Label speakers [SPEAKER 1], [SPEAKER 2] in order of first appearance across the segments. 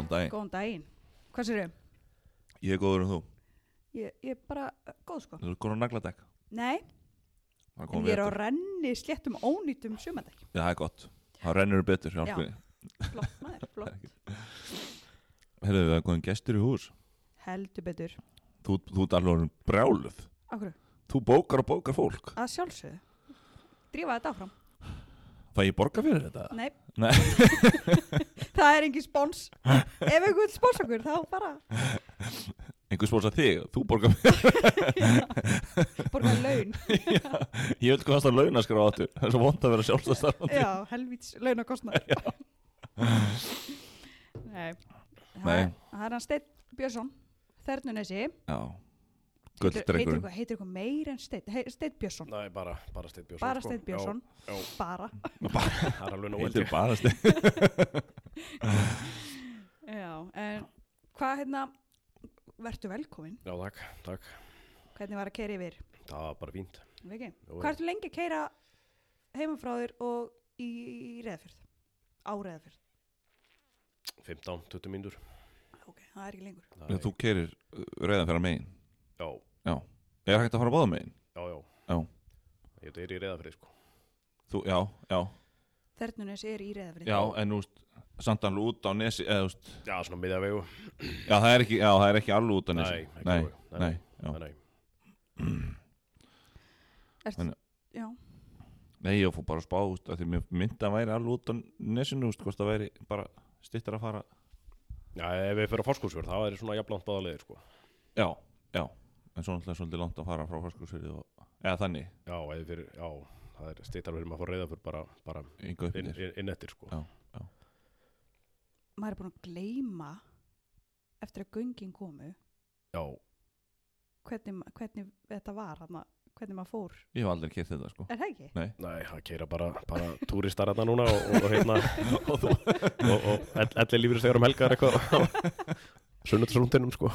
[SPEAKER 1] Góðan daginn. Hvað sér þau?
[SPEAKER 2] Ég er góður en þú.
[SPEAKER 1] Ég er bara góð sko.
[SPEAKER 2] Þú er góður á nagladekk.
[SPEAKER 1] Nei, en ég er á renni sléttum ónýtum sumardekk.
[SPEAKER 2] Já, það er gott. Það rennur betur.
[SPEAKER 1] Já. Flott maður, flott.
[SPEAKER 2] Heyrðu, við erum góðin gestur í hús.
[SPEAKER 1] Heldur betur.
[SPEAKER 2] Þú ert alveg orðin brjáluð.
[SPEAKER 1] Akkur,
[SPEAKER 2] Þú bókar fólk.
[SPEAKER 1] að sjálfsögðu. Drífa þetta áfram.
[SPEAKER 2] Fæ ég borga fyrir þetta?
[SPEAKER 1] Nei,
[SPEAKER 2] Nei.
[SPEAKER 1] það er engin spons. Ef einhvern spons okkur, þá bara
[SPEAKER 2] Einhver spósa þig, þú borgar fyrir.
[SPEAKER 1] borga laun.
[SPEAKER 2] Já, ég vil hvað það launaskrá áttu. Það er svo vont að vera sjálfstæðstarfandi.
[SPEAKER 1] Já, helvíts launakostnað. Nei.
[SPEAKER 2] Nei.
[SPEAKER 1] Það er hann Steinn Björnsson, Þernunesi.
[SPEAKER 2] Já, gulldrengurinn.
[SPEAKER 1] Heitir eitthvað meir en Steinn? Steinn Björnsson.
[SPEAKER 3] Nei, bara Steinn Björnsson.
[SPEAKER 1] Bara Steinn Björnsson.
[SPEAKER 3] Já.
[SPEAKER 1] Bara.
[SPEAKER 3] Það er alveg nú
[SPEAKER 2] Heitir bara Steinn.
[SPEAKER 1] Já, en hvað vertu velkomin?
[SPEAKER 3] Já, takk.
[SPEAKER 1] Hvernig var að keyra yfir?
[SPEAKER 3] Það var bara fínt.
[SPEAKER 1] Veki?
[SPEAKER 3] Jú,
[SPEAKER 1] Hvað ertu lengi að keyra heima frá þér og í Reyðarfjörð? Á Reyðarfjörð?
[SPEAKER 3] 15-20 mínútur.
[SPEAKER 1] Ok, það er ekki lengur.
[SPEAKER 2] Þú keirir Reyðarfjarðar megin.
[SPEAKER 3] Já.
[SPEAKER 2] Já. Er hægt að fara að báða megin?
[SPEAKER 3] Já. Ég er í Reyðarfirði, sko.
[SPEAKER 2] Já.
[SPEAKER 1] Þernunes er í Reyðarfjörð.
[SPEAKER 2] Já, en þú veist, samt alveg út á nesi, eða þú veist.
[SPEAKER 3] Já, svona miðjavegu.
[SPEAKER 2] Já, það er ekki alveg út á nesi.
[SPEAKER 3] Nei, ekki alveg.
[SPEAKER 2] Nei.
[SPEAKER 1] Já.
[SPEAKER 2] Nei, ég fór bara að spá, þú veist, að því mér myndi að væri alveg út á nesinu, þú veist, hvort það væri bara styttar að fara.
[SPEAKER 3] Já, ef við fyrir á Fáskrúðsfjörð, það er svona jafnlangt báða leiðir, sko.
[SPEAKER 2] Já. En svo náttúrulega svolítið langt að fara frá Fáskrúðsfirði eða þannig.
[SPEAKER 3] Já, það er styttar verið maður að fá Reyðarfjörð bara inn eftir, sko.
[SPEAKER 2] Já.
[SPEAKER 1] Maður er búin að gleyma eftir að göngin komu.
[SPEAKER 3] Já.
[SPEAKER 1] Hvernig þetta var, hvernig maður fór.
[SPEAKER 2] Ég hef aldrei keypt þetta, sko.
[SPEAKER 1] Er það ekki?
[SPEAKER 3] Nei, það keira bara túristar þarna núna og allir lífur stegar helgar eitthvað á sunnudagsrúndinum, sko.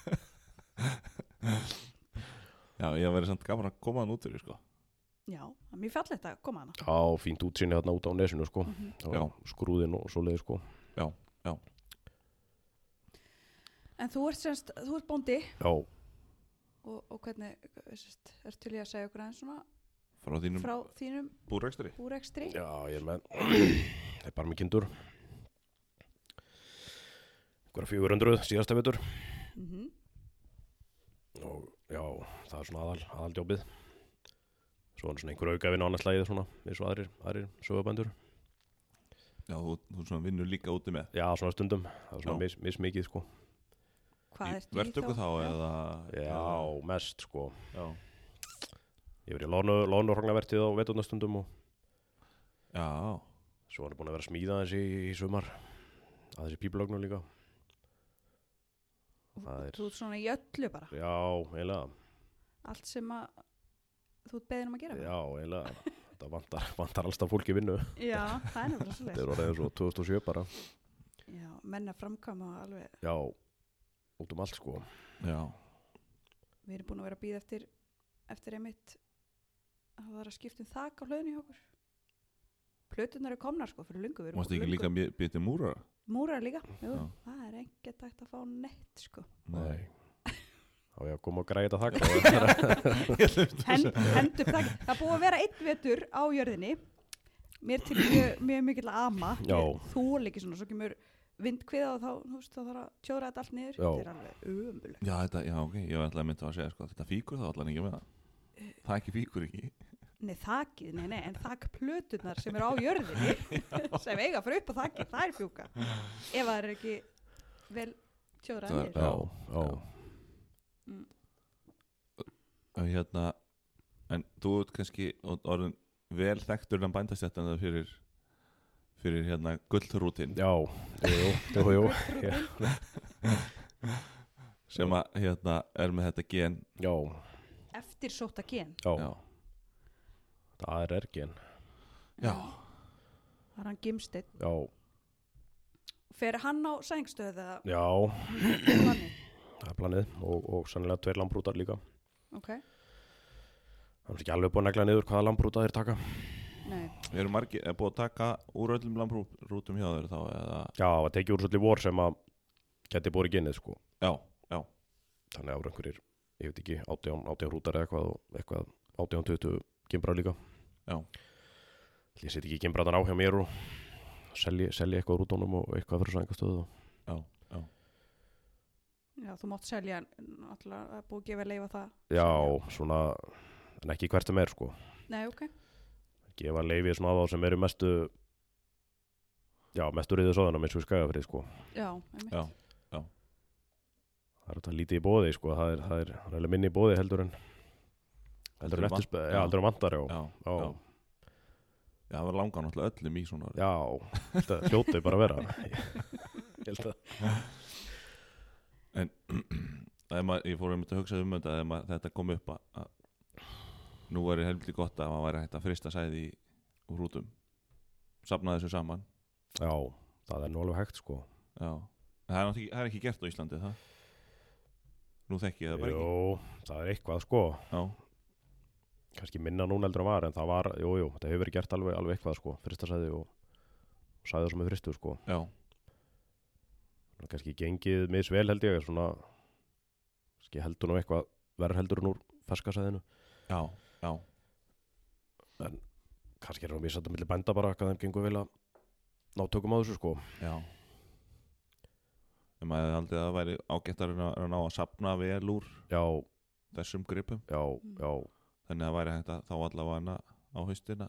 [SPEAKER 2] Já, ég hef verið samt gaman að koma hann út fyrir, sko.
[SPEAKER 1] Já, mér fallegt að koma hana.
[SPEAKER 3] Já, fínt útsýni þarna út á nesinu, sko.
[SPEAKER 2] Já.
[SPEAKER 3] Skrúðin og svoleiði, sko.
[SPEAKER 2] Já.
[SPEAKER 1] En þú ert bóndi.
[SPEAKER 3] Já.
[SPEAKER 1] Og hvernig, er til ég að segja okkur aðeins svona
[SPEAKER 2] Frá
[SPEAKER 1] þínum búrekstri?
[SPEAKER 3] Já, ég er með það er bara með kindur einhverja 400 síðasta vetur. Og já, það er svona aðaldjópið. Svo er svona einhver aukavinn á annars lagið svona, eins og aðrir sögubændur.
[SPEAKER 2] Já, þú svona vinnur líka úti með.
[SPEAKER 3] Já, svona stundum, það er svona mismikið, sko.
[SPEAKER 1] Hvað ertu í þá?
[SPEAKER 2] Verðtöku þá eða?
[SPEAKER 3] Já, mest, sko.
[SPEAKER 2] Já.
[SPEAKER 3] Ég verið í lánurhagnavertið á veturnastundum og
[SPEAKER 2] Já.
[SPEAKER 3] svo hann búin að vera að smíða þessi í sumar að þessi pípulögnu líka.
[SPEAKER 1] Þú ert svona í öllu bara?
[SPEAKER 3] Já, eiginlega.
[SPEAKER 1] Allt sem að þú ert beðin að gera?
[SPEAKER 3] Já, eiginlega. Þetta vantar alltaf fólki vinnu.
[SPEAKER 1] Já, það er nefnilega svo leið.
[SPEAKER 3] Þetta er orðið svo 2007 bara.
[SPEAKER 1] Já, menn að framkvæma alveg.
[SPEAKER 3] Já, út allt, sko.
[SPEAKER 2] Já.
[SPEAKER 1] Við erum búin að vera að bíða eftir einmitt að það var að skipta þak á hlöðinu hjá okkur. Plöturnar eru komnar, sko, fyrir lungu.
[SPEAKER 2] Mástu ekki líka býta múrara?
[SPEAKER 1] Múrara líka, jú.
[SPEAKER 2] Já.
[SPEAKER 1] Það er ekkert hægt að fá neitt, sko.
[SPEAKER 3] Nei. Þá ég að koma og græða þak.
[SPEAKER 1] Hendur þak. Það búið að vera einn vetur á jörðinni. Mér til mjög mikill ama.
[SPEAKER 3] Já.
[SPEAKER 1] Þú líki svona, svo kemur vindkviða og þá þarf að tjóra þetta allt niður.
[SPEAKER 3] Já.
[SPEAKER 1] Þetta er alveg ömulegt.
[SPEAKER 2] Já, ok, ég ætlaði að mynda að segja, sko, þetta fíkur þá allan ekki með það. Það ekki fíkur ekki.
[SPEAKER 1] Nei, þakið, en þakplöturnar sem eru á jörðinni sem eiga fyrir upp á þakið, það er fjúka. Ef það er ekki vel tjóðraðir.
[SPEAKER 3] Já.
[SPEAKER 2] En þú ert kannski orðin vel þekktur en bændastjættan fyrir gullrútin.
[SPEAKER 3] Já, jú.
[SPEAKER 2] Sem að er með þetta gen.
[SPEAKER 3] Já.
[SPEAKER 1] Eftirsótta gen.
[SPEAKER 3] Já. Það er gen.
[SPEAKER 2] Já.
[SPEAKER 1] Það er hann Gimsteinn.
[SPEAKER 3] Já.
[SPEAKER 1] Fer hann á sængstöðu eða?
[SPEAKER 3] Já.
[SPEAKER 1] Planið?
[SPEAKER 3] Það er planið og sannlega 2 lambrútar líka.
[SPEAKER 1] Ok.
[SPEAKER 3] Það er ekki alveg búin að negla niður hvaða lambrúta þeir taka.
[SPEAKER 1] Nei.
[SPEAKER 2] Við erum búin að taka úr öllum lambrútum hjá þeir þá eða?
[SPEAKER 3] Já, það tekið úr svolítið vor sem að geti borið genið sko.
[SPEAKER 2] Já.
[SPEAKER 3] Þannig að ára einhverjir, ég veit ekki 18 hrútar eða eitthvað 18-20 gimbrar líka.
[SPEAKER 2] Já.
[SPEAKER 3] Ég set ekki gimbratan á hjá mér og selji eitthvað úr rútunum og eitthvað fyrir sæðingastöðu.
[SPEAKER 1] Já, þú mátt selja náttúrulega, það er búið að gefa leyfa það.
[SPEAKER 3] Já, svona, en ekki hvert sem sko.
[SPEAKER 1] Nei, ok.
[SPEAKER 3] Gefa leyfi svona á þá sem eru mestu riðið svoðanum eins og í Skagafirði sko.
[SPEAKER 1] Já, einmitt.
[SPEAKER 2] Já.
[SPEAKER 3] Það þetta lítið í boði sko, það er minni í boði heldur en eftirspöð, heldur en vantar, já. Já,
[SPEAKER 2] það var langan náttúrulega öllum í svona.
[SPEAKER 3] Já, þetta hljótið bara að vera. Ég held að.
[SPEAKER 2] En ég fór að hugsa þetta ef þetta kom upp að nú væri helviti gott að maður væri hægt að frista sæði úr hrútum. Safna þessu saman.
[SPEAKER 3] Já, það er nú alveg hægt sko.
[SPEAKER 2] Já, það er ekki gert á Íslandi, það? Nú þekki ég það bara ekki.
[SPEAKER 3] Jú, það er eitthvað sko.
[SPEAKER 2] Já.
[SPEAKER 3] Kannski minna núna heldur en var, en það var, þetta hefur verið gert alveg eitthvað sko, fristasæði og sæði sem er fristu sko.
[SPEAKER 2] Já.
[SPEAKER 3] Það er kannski gengið misvel held ég, svona, kannski heldur nú eitthvað verður heldur en úr ferskasæðinu.
[SPEAKER 2] Já.
[SPEAKER 3] En kannski er það misað á milli bænda bara, hvað þeim gengur vel að ná tökum á þessu sko.
[SPEAKER 2] Já. En maður hefði haldið að það væri ágætt að ná að safna vel úr þessum gripum.
[SPEAKER 3] Já.
[SPEAKER 2] Þannig að það væri hægt að þá allavega á haustina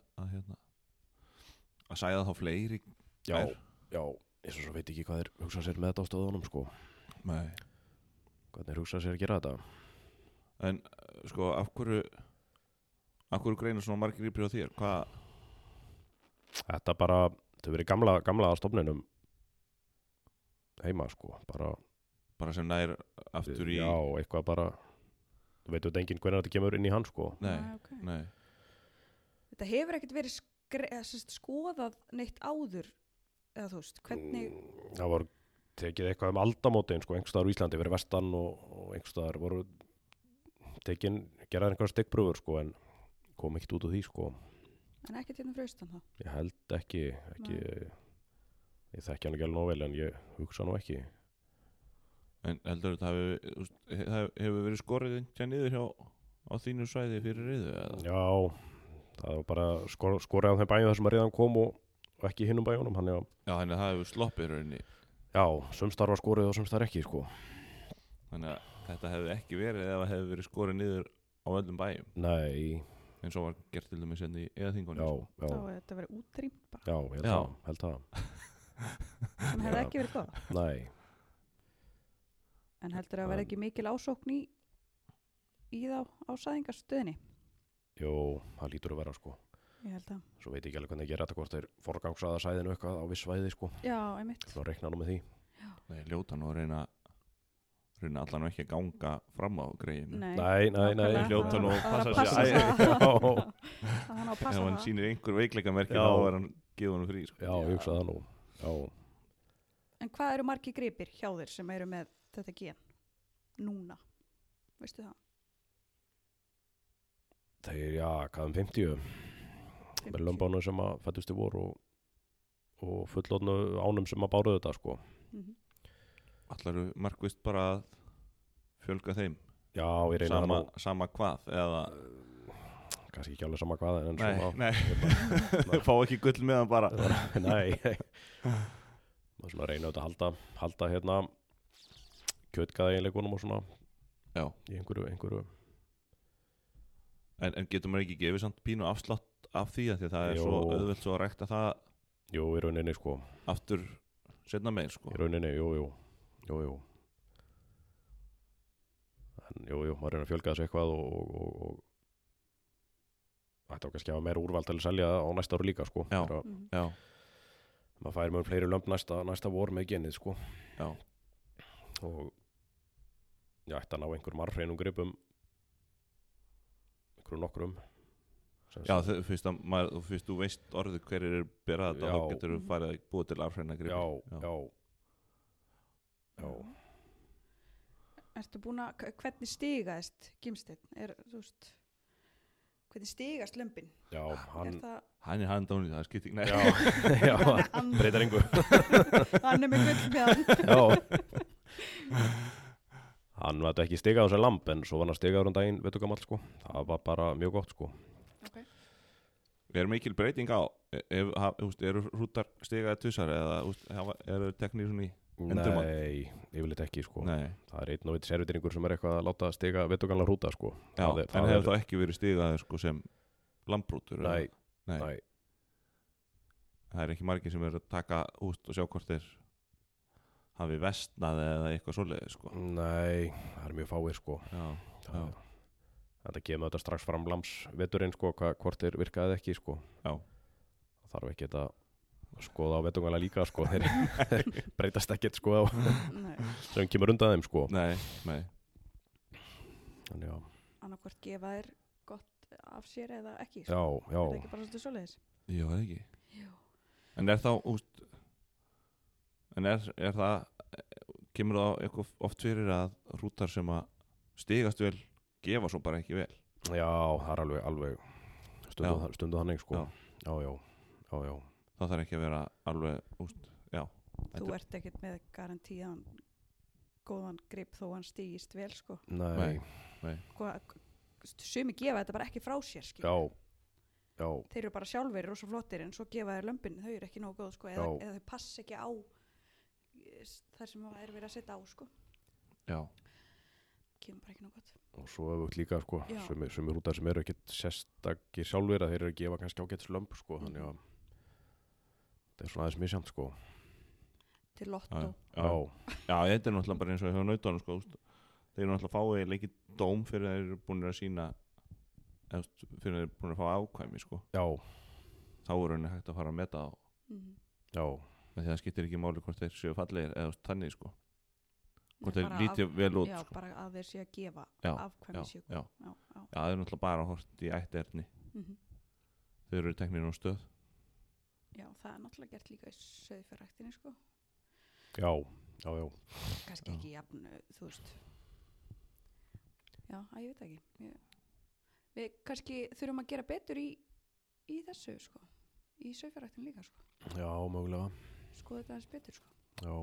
[SPEAKER 2] að sæða þá fleiri.
[SPEAKER 3] Já, ég svo veit ekki hvað þeir hugsa sér með þetta á stöðunum sko.
[SPEAKER 2] Nei.
[SPEAKER 3] Hvað þeir hugsa sér að gera þetta.
[SPEAKER 2] En sko, af hverju greinir svona margir gripir á þér? Hvað?
[SPEAKER 3] Þetta bara, þetta verið gamla stofninum heima sko, bara
[SPEAKER 2] sem nær aftur í.
[SPEAKER 3] Já, eitthvað bara. Þú veit enginn hvernig þetta kemur inn í hann sko.
[SPEAKER 2] Nei.
[SPEAKER 1] Þetta hefur ekkert verið skoðað neitt áður, eða þú veist, hvernig.
[SPEAKER 3] Það var tekið eitthvað aldamótin sko, einhvers staðar á Íslandi verið vestan og einhvers staðar voru gerað einhverja stikkpröfur sko, en kom ekkert út úr því sko.
[SPEAKER 1] En ekkert hérna fyrir austan það?
[SPEAKER 3] Ég held ekki, ég þekki hann ekki alveg nóg vel en ég hugsa nú ekki.
[SPEAKER 2] En heldur þetta hefur verið skorið einhvern niður á þínu svæði fyrir riðu?
[SPEAKER 3] Já, það var bara skorið á þeim bæjum þar sem að riðan kom og ekki hinnum bæjunum.
[SPEAKER 2] Já, þannig að það hefur sloppið rauninni.
[SPEAKER 3] Já, sumstar var skorið og sumstar ekki sko.
[SPEAKER 2] Þannig að þetta hefði ekki verið ef það hefði verið skorið niður á öllum bæjum?
[SPEAKER 3] Nei.
[SPEAKER 2] En svo var gert til dæmis í Eðaþingunni.
[SPEAKER 3] Já.
[SPEAKER 1] Þá hefði þetta verið útrýmt bara.
[SPEAKER 3] Já, ég held það.
[SPEAKER 1] Sem hefði ekki verið góð?
[SPEAKER 3] Nei.
[SPEAKER 1] En heldur að vera ekki mikil ásókn í þá á sæðingarstöðinni?
[SPEAKER 3] Jú, það lítur að vera sko.
[SPEAKER 1] Ég held að.
[SPEAKER 3] Svo veit ég ekki alveg hvernig ég gera þetta, hvort þeir forgangsaða sæðinu eitthvað á viss svæði sko.
[SPEAKER 1] Já, einmitt.
[SPEAKER 3] Svo reikna nú með því.
[SPEAKER 1] Já.
[SPEAKER 2] Það er ljóta nú að reyna allan ekki að ganga fram á greiðinu.
[SPEAKER 3] Nei.
[SPEAKER 2] Ljóta nú að passa sig.
[SPEAKER 1] Hann á að passa
[SPEAKER 2] það. Ef hann sýnir einhver veikleikamerki þá er hann gefið hann frí sko.
[SPEAKER 3] Já, ég hugsa það nú. Já.
[SPEAKER 1] En hvað eru margir gripir hjá þér sem eru með þetta gen núna, veistu það?
[SPEAKER 3] Þeir, hvað 50 með lömbánu sem að fættust í vor og fullorðnu ánum sem að báruðu þetta sko.
[SPEAKER 2] Allar eru markvist bara að fjölga þeim?
[SPEAKER 3] Já, ég reyna
[SPEAKER 2] sama hvað eða
[SPEAKER 3] kannski ekki alveg sama hvað en
[SPEAKER 2] nei. Þau fá ekki gull með hann bara.
[SPEAKER 3] Nei. Það er svona að reyna auðvitað að halda hérna kjötgaða eiginleikunum og svona.
[SPEAKER 2] Já.
[SPEAKER 3] Í einhverju.
[SPEAKER 2] En getur maður ekki gefið samt pínu afslátt af því að það er svo auðvelt svo að rækta það?
[SPEAKER 3] Jú, í rauninni sko.
[SPEAKER 2] Aftur seinna meir sko.
[SPEAKER 3] Í rauninni, jú. En jú, maður reyna að fjölga þessu eitthvað og ætti á kannski að hafa meira úrval til að selja á næsta ári líka sko.
[SPEAKER 2] Já.
[SPEAKER 3] Maður fær mjög fleiri lömb næsta vor með genið sko.
[SPEAKER 2] Já.
[SPEAKER 3] Og ég ætti að ná einhverjum arfreinum gripum einhverjum nokkrum.
[SPEAKER 2] Já, fyrst þú veist orðið hverjir er berað þetta þá getur þú farið að búa til arfreina gripi. Já.
[SPEAKER 1] Ertu búin að, hvernig stigaðist Gimsteinn? Hvernig stigast lömbin?
[SPEAKER 3] Já,
[SPEAKER 2] hann er handánið, það skiptir
[SPEAKER 3] ekki. Já, breytar engu.
[SPEAKER 1] Hann er með gull með hann.
[SPEAKER 3] Já, Hann var ekki stigað á þessi lamb en svo var hann stigaður daginn veturgamall sko. Það var bara mjög gott sko.
[SPEAKER 1] Okay.
[SPEAKER 2] Er mikil breyting á eru hrútar stigaði tussar eða eru teknir svona í endurmat?
[SPEAKER 3] Nei, yfirleitt ekki sko.
[SPEAKER 2] Nei.
[SPEAKER 3] Það er einn og einn servitringur sem er eitthvað að láta stiga veturgamla hrúta sko.
[SPEAKER 2] Já, en hefur það ekki verið stigaði sko sem lambrútur?
[SPEAKER 3] Nei.
[SPEAKER 2] Það er ekki margir sem eru að taka út og sjá hvort þeir hafi vestnað eða eitthvað svoleiðis sko.
[SPEAKER 3] Nei, það er mjög fáir sko.
[SPEAKER 2] Já.
[SPEAKER 3] Þetta kemur þetta strax fram lamsveturinn sko, hvort þeir virkaði ekki sko.
[SPEAKER 2] Já.
[SPEAKER 3] Það þarf ekki að skoða á veturgamla líka sko. Þeir breytast ekkert sko sem kemur undan þeim sko.
[SPEAKER 2] Nei.
[SPEAKER 3] Þannig já.
[SPEAKER 1] Annarkvort gefa þér gott af sér eða ekki sko.
[SPEAKER 3] Já.
[SPEAKER 1] Er það ekki bara svolítið svoleiðis?
[SPEAKER 2] Já, það ekki.
[SPEAKER 1] Jú.
[SPEAKER 2] En er þá er það kemur það eitthvað oft fyrir að hrútar sem að stigast vel gefa svo bara ekki vel?
[SPEAKER 3] Já, það er alveg stundu þannig sko. Já.
[SPEAKER 2] Það þarf ekki að vera alveg já.
[SPEAKER 1] Þú ert ekkert með garantíðan góðan grip þó hann stígist vel sko.
[SPEAKER 3] Nei.
[SPEAKER 1] Sumi gefa þetta bara ekki frá sér skil.
[SPEAKER 3] Já.
[SPEAKER 1] Þeir eru bara sjálfur rosa flottir en svo gefa þeir lömbin, þau eru ekki nógu góð sko, eða þau passa ekki á þar sem það er verið að setja á sko.
[SPEAKER 2] Já.
[SPEAKER 1] Kemur bara ekki nógu gott.
[SPEAKER 3] Og svo öfugt líka sko, sumir hrútar sem eru ekkert sérstakir sjálfur að þeir eru að gefa kannski ágætis lömb sko, þannig að það er svona aðeins misjant sko.
[SPEAKER 1] Til lottó.
[SPEAKER 2] Já, þetta er náttúrulega bara eins og hjá nautunum sko. Þeir eru náttúrulega fáið leikið dóm fyrir að þeir eru búin að sína fyrir að þeir eru búin að fá ákvæmi sko. Já. Þá er henni hægt að fara að meta á. Já. Með því að það skiptir ekki máli hvort þeir séu fallegir eða þannig sko. Hvort þeir lítið vel út
[SPEAKER 1] já,
[SPEAKER 2] sko.
[SPEAKER 1] Bara að þeir séu að gefa afkvæmi síu.
[SPEAKER 2] Já, það er náttúrulega bara hort í ætterni. Þeir eru teknir á stöð. Já, það er náttúrulega gert líka í sauðfjárræktinni sko. Já. Kannski ekki jafn, þú veist. Já, ég veit ekki. Við kannski þurfum að gera betur í þessu sko. Í sauðfjárræktinni líka sko. Já, mögulega. Skoða þetta aðeins betur sko. Já.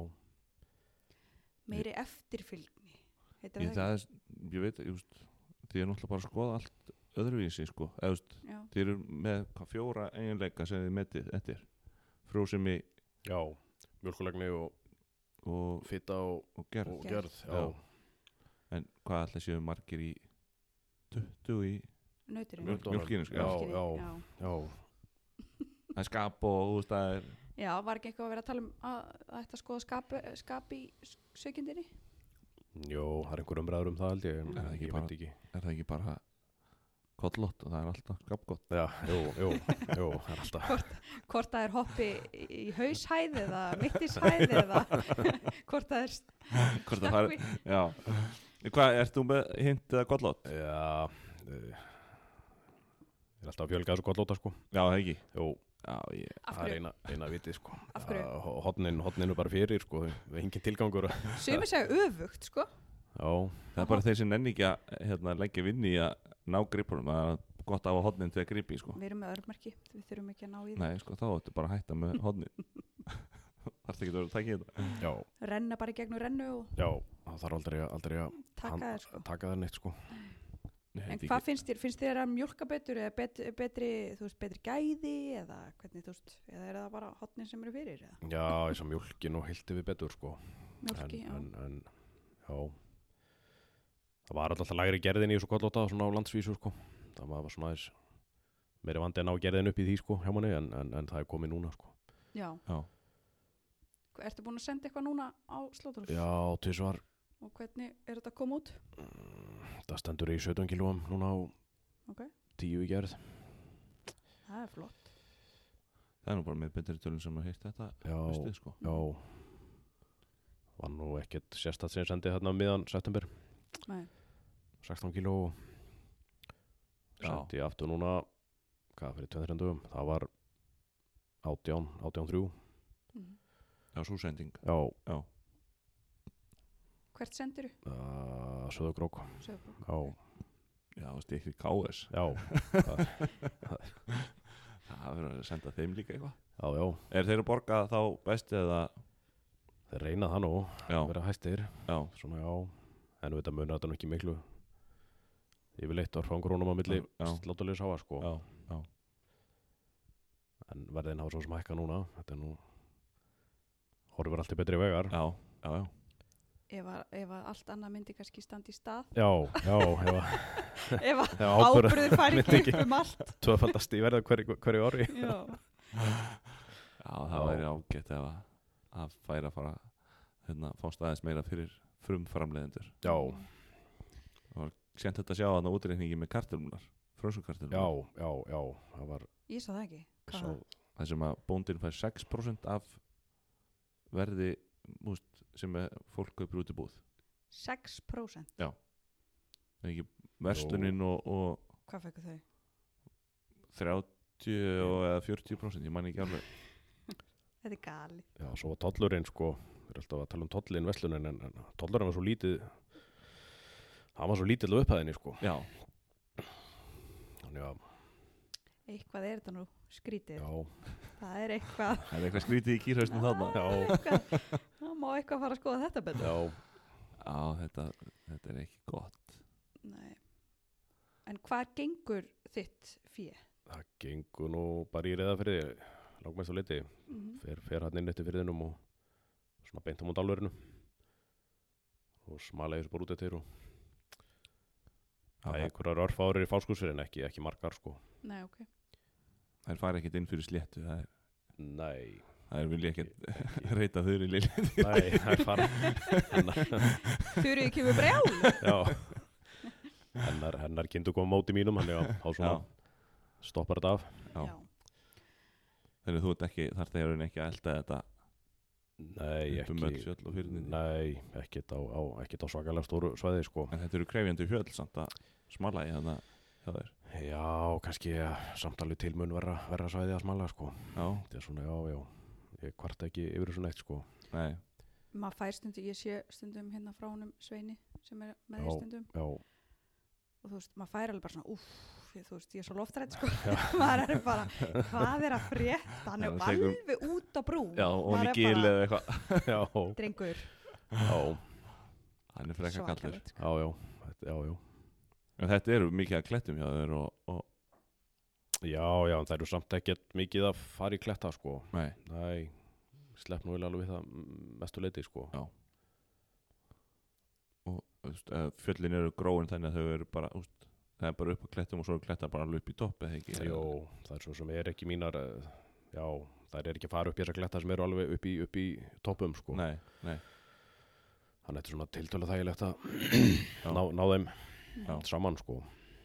[SPEAKER 2] Meiri eftirfylgni. Ég veit, þið er náttúrulega bara að skoða allt öðruvísi sko. Þið eru með 4 eiginleika sem þið metið eftir. Frjósemi. Já, mjólkulegni og fita og gerð. Já. En hvað ætla séu margir í 20 í mjólkinu sko. Já. Það er skap og það er. Já, var ekki eitthvað að vera að tala að þetta skoða skap í sökindinni? Jó, það er einhver umræður það held ég, en ég veit ekki. Er það ekki bara kollott og það er alltaf skapgott? Já, jú, það er alltaf. Hvort það er hoppi í haushæð eða mittisæð eða hvort það er stakvi? Já. Hvað, ert þú með hint eða kollott? Já, ég er alltaf að fjölga þessu kollóta sko. Já, það ekki? Jú. Já, það er eina vitið sko. Af hverju? Hotninu bara fyrir sko, það er engin tilgangur. Sumir segja öfugt sko. Já. Það er bara þeir sem nenni ekki að leggja vinni í að ná gripunum, það er gott á að hotnin til að gripi sko. Við erum með örmerki, við þurfum ekki að ná í það. Nei sko, þá ættu bara að hætta með hotnin. Það er ekki að vera að taka í þetta. Já. Renna bara í gegnum rennu og. Já, það þarf aldrei að taka það neitt sko. En hvað finnst þér að mjólka betur eða betri gæði eða hvernig eða er það bara hotnin sem eru fyrir eða? Já, þess að mjólkin og hildi við betur sko. Mjólki, já. En já, það var alltaf lægri gerðin í þessu kollóta svona á landsvísu sko. Það var svona aðeins meiri vandi að ná gerðin upp í því sko hjá manni en það er komið núna sko. Já. Ertu búin að senda eitthvað núna á Sláturhús? Já, tvisvar. Og hvernig er þetta að koma út? Það stendur í 17 kílóum núna á 10 í gerð. Það er flott. Það er nú bara með betri tölun sem að heilt þetta. Já, sko. Já. Var nú ekkert sérstætt sem sendi þarna miðan september. Nei. 16 kíló. Sendi aftur núna, hvað fyrir 2-3 dögum. Það var 18-3. Já, svo sending. Já. Hvert sendir þú? Söðugrók. Já. Já, stikri KS. Já. Það verður að senda þeim líka eitthvað. Já. Er þeir að borga þá best eða?
[SPEAKER 3] þeir reyna það nú
[SPEAKER 2] Já,
[SPEAKER 3] vera hæstir
[SPEAKER 2] já,
[SPEAKER 3] svona já, en við þetta munar þetta nú ekki miklu yfirleitt á krónum á milli
[SPEAKER 2] Já.
[SPEAKER 3] sláturliðs háa sko
[SPEAKER 2] já, já.
[SPEAKER 3] en verðin hafa svo sem hækka núna þetta er nú horfur allt í betri vegar
[SPEAKER 2] Já, já, já.
[SPEAKER 1] ef að allt annað myndi kannski standa í stað
[SPEAKER 3] já,
[SPEAKER 1] ef að
[SPEAKER 3] Já, áburður
[SPEAKER 1] áburður færi
[SPEAKER 3] myndi
[SPEAKER 1] ekki upp um allt
[SPEAKER 3] tvöfaldast í verða hverju ári
[SPEAKER 1] já,
[SPEAKER 2] Já, það væri ágætt ef að færa að fara fást aðeins meira fyrir frumframleiðendur.
[SPEAKER 3] já,
[SPEAKER 2] Sent þetta að sjá þarna útreikningi með kartöflunar, frömsukartöflunar.
[SPEAKER 3] já, það var
[SPEAKER 1] ég sá það ekki hvað
[SPEAKER 3] svo,
[SPEAKER 1] það?
[SPEAKER 2] Það sem að bóndinn fær 6% af verði sem fólk kaupir út í búð.
[SPEAKER 1] 6%,
[SPEAKER 2] Ekki verslunin og
[SPEAKER 1] hvað fekku þau?
[SPEAKER 2] 30 eða 40%, ég man ekki alveg.
[SPEAKER 1] Þetta er gali.
[SPEAKER 3] já, svo var tollurinn sko við erum alltaf að tala tollin verslunin en tollurinn var svo lítið hann var svo lítill á upphæðinni sko
[SPEAKER 2] Já,
[SPEAKER 3] þannig að
[SPEAKER 1] Eitthvað er þetta nú skrítið.
[SPEAKER 3] já,
[SPEAKER 1] Það er eitthvað,
[SPEAKER 2] það er eitthvað skrítið í kýrhausnum þarna.
[SPEAKER 1] það má eitthvað fara að skoða þetta betur.
[SPEAKER 3] já,
[SPEAKER 2] Þetta er ekki gott.
[SPEAKER 1] Nei. En hvað gengur þitt fé?
[SPEAKER 3] það gengur nú bara í Reyðarfirði langmest á liti fer hann inn eftir firðinum og svona beint á múnd álverinu og smala þessu bara út eftir og það er einhverjar örfárir í Fáskursfirði en ekki margar sko
[SPEAKER 1] Nei, ok.
[SPEAKER 2] Þær fara ekkert inn fyrir sléttu,
[SPEAKER 3] nei,
[SPEAKER 2] það er vilja ekkert reyta þurri lili.
[SPEAKER 3] nei, það er fara
[SPEAKER 1] Þurrið kemur brjál.
[SPEAKER 3] já hennar kindur koma móti mínum hann er á svona stoppar þetta af
[SPEAKER 2] Já. Þannig þú þarf þegar ekki að elda þetta
[SPEAKER 3] nei,
[SPEAKER 2] upp öll fjöll og firðinni.
[SPEAKER 3] nei, ekkert á svakalega stóru svæði sko
[SPEAKER 2] En þetta eru krefjandi fjöll samt að smala í þarna hjá þér.
[SPEAKER 3] já, kannski samtalið til mun verra svæði að smala sko
[SPEAKER 2] Já,
[SPEAKER 3] þetta er svona, já ég kvart ekki yfir þessu neitt sko
[SPEAKER 2] nei,
[SPEAKER 1] Maður fær stundum, ég sé stundum hérna frá honum Sveini sem er með því stundum
[SPEAKER 3] já,
[SPEAKER 1] og þú veist, maður fær alveg bara svona þú veist, ég er svo loftrætt sko maður er bara, hvað er að frétta hann er
[SPEAKER 2] Já, tekur-
[SPEAKER 1] alveg út á brú
[SPEAKER 2] já, og
[SPEAKER 1] Maður
[SPEAKER 2] hann
[SPEAKER 1] er
[SPEAKER 2] í gil
[SPEAKER 1] bara,
[SPEAKER 2] eða eitthvað.
[SPEAKER 3] já,
[SPEAKER 1] drengur,
[SPEAKER 3] já,
[SPEAKER 2] Hann er frekka kallur.
[SPEAKER 1] svakalegt sko.
[SPEAKER 3] já
[SPEAKER 2] En þetta eru mikið að klettum hjá þér og
[SPEAKER 3] já, en það eru samt ekkert mikið að fara í kletta sko
[SPEAKER 2] nei,
[SPEAKER 3] slepp nú alveg við það mestu leiti sko
[SPEAKER 2] Já. Og þú veist, fjöllin eru gróin þannig að þau eru bara, það er bara upp á klettum og svo eru klettar bara alveg upp í topp eða ekki.
[SPEAKER 3] Jó, það er svo sem er ekki mínar já, það er ekki að fara upp í þessar kletta sem eru alveg upp í toppum sko
[SPEAKER 2] Nei,
[SPEAKER 3] þannig þetta er svona tiltölu þægilegt að
[SPEAKER 2] Já.
[SPEAKER 3] ná þeim
[SPEAKER 2] Já.
[SPEAKER 3] saman sko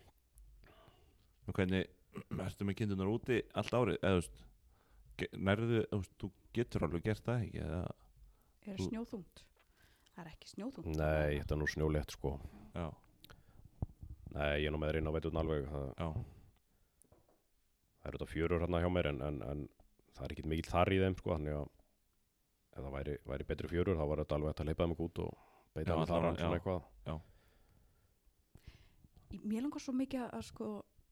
[SPEAKER 2] Og hvernig, ertu með kindunar úti allt árið, eða þú veist, nærðu, þú getur alveg gert það ekki, eða,
[SPEAKER 1] er snjóþungt? Það er ekki snjóþungt
[SPEAKER 3] nei, þetta er nú snjólétt sko
[SPEAKER 2] já,
[SPEAKER 3] nei, ég er nú með þeir inn á veitun alveg það
[SPEAKER 2] já,
[SPEAKER 3] eru þetta fjörur hérna hjá mér en það er ekki mikill þar í þeim sko þannig að ef það væri betri fjörur þá var þetta alveg hægt að leipa þeim út og beita
[SPEAKER 2] Já,
[SPEAKER 3] með þar
[SPEAKER 2] allavega,
[SPEAKER 3] svona
[SPEAKER 2] já.
[SPEAKER 3] eitthvað
[SPEAKER 1] Mér langar svo mikið að sko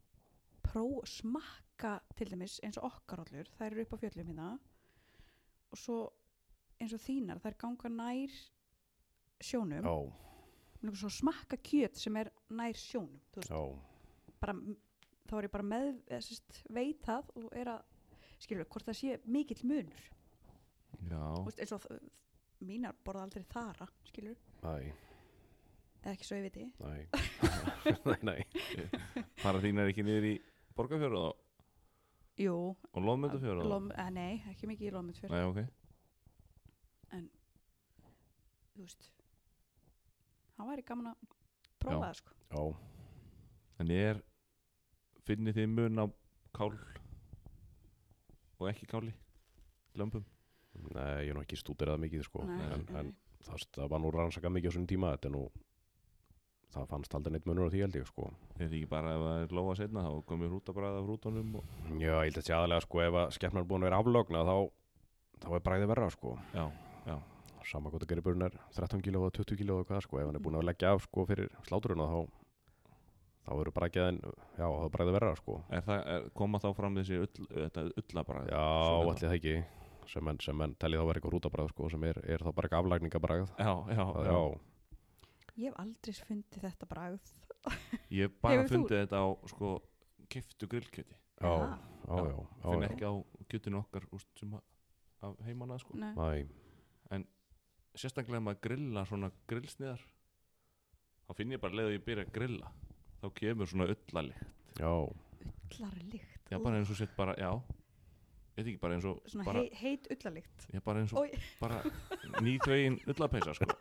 [SPEAKER 1] smakka til dæmis eins og okkar allur, þær eru upp á fjöllum hérna og svo eins og þínar, þær ganga nær sjónum.
[SPEAKER 3] já,
[SPEAKER 1] Mér langar svo að smakka kjöt sem er nær sjónum, þú veist,
[SPEAKER 3] já,
[SPEAKER 1] bara, þá er ég bara veit það og er að, skilur, hvort það sé mikill munur.
[SPEAKER 2] já,
[SPEAKER 1] Þú veist, eins og mínar borða aldrei þara, skilur,
[SPEAKER 3] nei,
[SPEAKER 1] eða ekki svo ég viti.
[SPEAKER 3] nei
[SPEAKER 2] fara þínar ekki niður í Borgarfjörð og
[SPEAKER 1] Jú,
[SPEAKER 2] Loðmundafjörð?
[SPEAKER 1] nei, ekki mikið í Loðmundafjörð.
[SPEAKER 2] Nei, ok.
[SPEAKER 1] Þú veist, það væri gaman að prófa það, sko.
[SPEAKER 3] já,
[SPEAKER 2] En finnið þið mun á kál og ekki káli, lömbum?
[SPEAKER 3] nei, ég er nú ekki stúderað mikið sko
[SPEAKER 1] Nei,
[SPEAKER 3] en það var nú rannsakað mikið á svona tíma þetta er nú það fannst aldrei neitt munur á því held ég sko
[SPEAKER 2] Er það ekki bara ef það er lófa setna þá komið hrútabræð af hrútunum og...
[SPEAKER 3] já, ég held að sé aðalega sko ef að skepnan er búin að vera aflogna þá er bragðið verra sko
[SPEAKER 2] Já,
[SPEAKER 3] sama hvort að geribörn er 13 kíló og 20 kíló og hvað sko ef hann er búin að leggja af sko fyrir sláturuna þá verður bragðið já, þá er bragðið verra sko
[SPEAKER 2] koma þá fram þessi þetta ullabræð?
[SPEAKER 3] já, allir það ekki sem menn telli þá vera eitthvað hrútabragð sko, sem er þá bara eitthvað aflagningabragð.
[SPEAKER 2] Já.
[SPEAKER 1] Ég hef aldrei fundið þetta bragð.
[SPEAKER 2] Ég hef bara
[SPEAKER 1] Hefur þú?
[SPEAKER 2] fundið þetta á sko keyptu grillkjöti.
[SPEAKER 3] Já.
[SPEAKER 2] Finn ekki á kjötinu okkar sem af heimanna sko.
[SPEAKER 1] Nei.
[SPEAKER 3] Nei,
[SPEAKER 2] Sérstaklega ef maður grilla svona grillsniðar, þá finn ég bara leið að ég byrja að grilla, þá kemur svona ullalikt.
[SPEAKER 3] já,
[SPEAKER 1] Ullarlykt.
[SPEAKER 2] Já, bara eins og sett bara, ég veit ekki, bara eins og
[SPEAKER 1] Svona
[SPEAKER 2] bara,
[SPEAKER 1] heit ullarlykt.
[SPEAKER 2] ég bara eins og
[SPEAKER 1] Oj.
[SPEAKER 2] bara nýþvegin ullapeysa sko.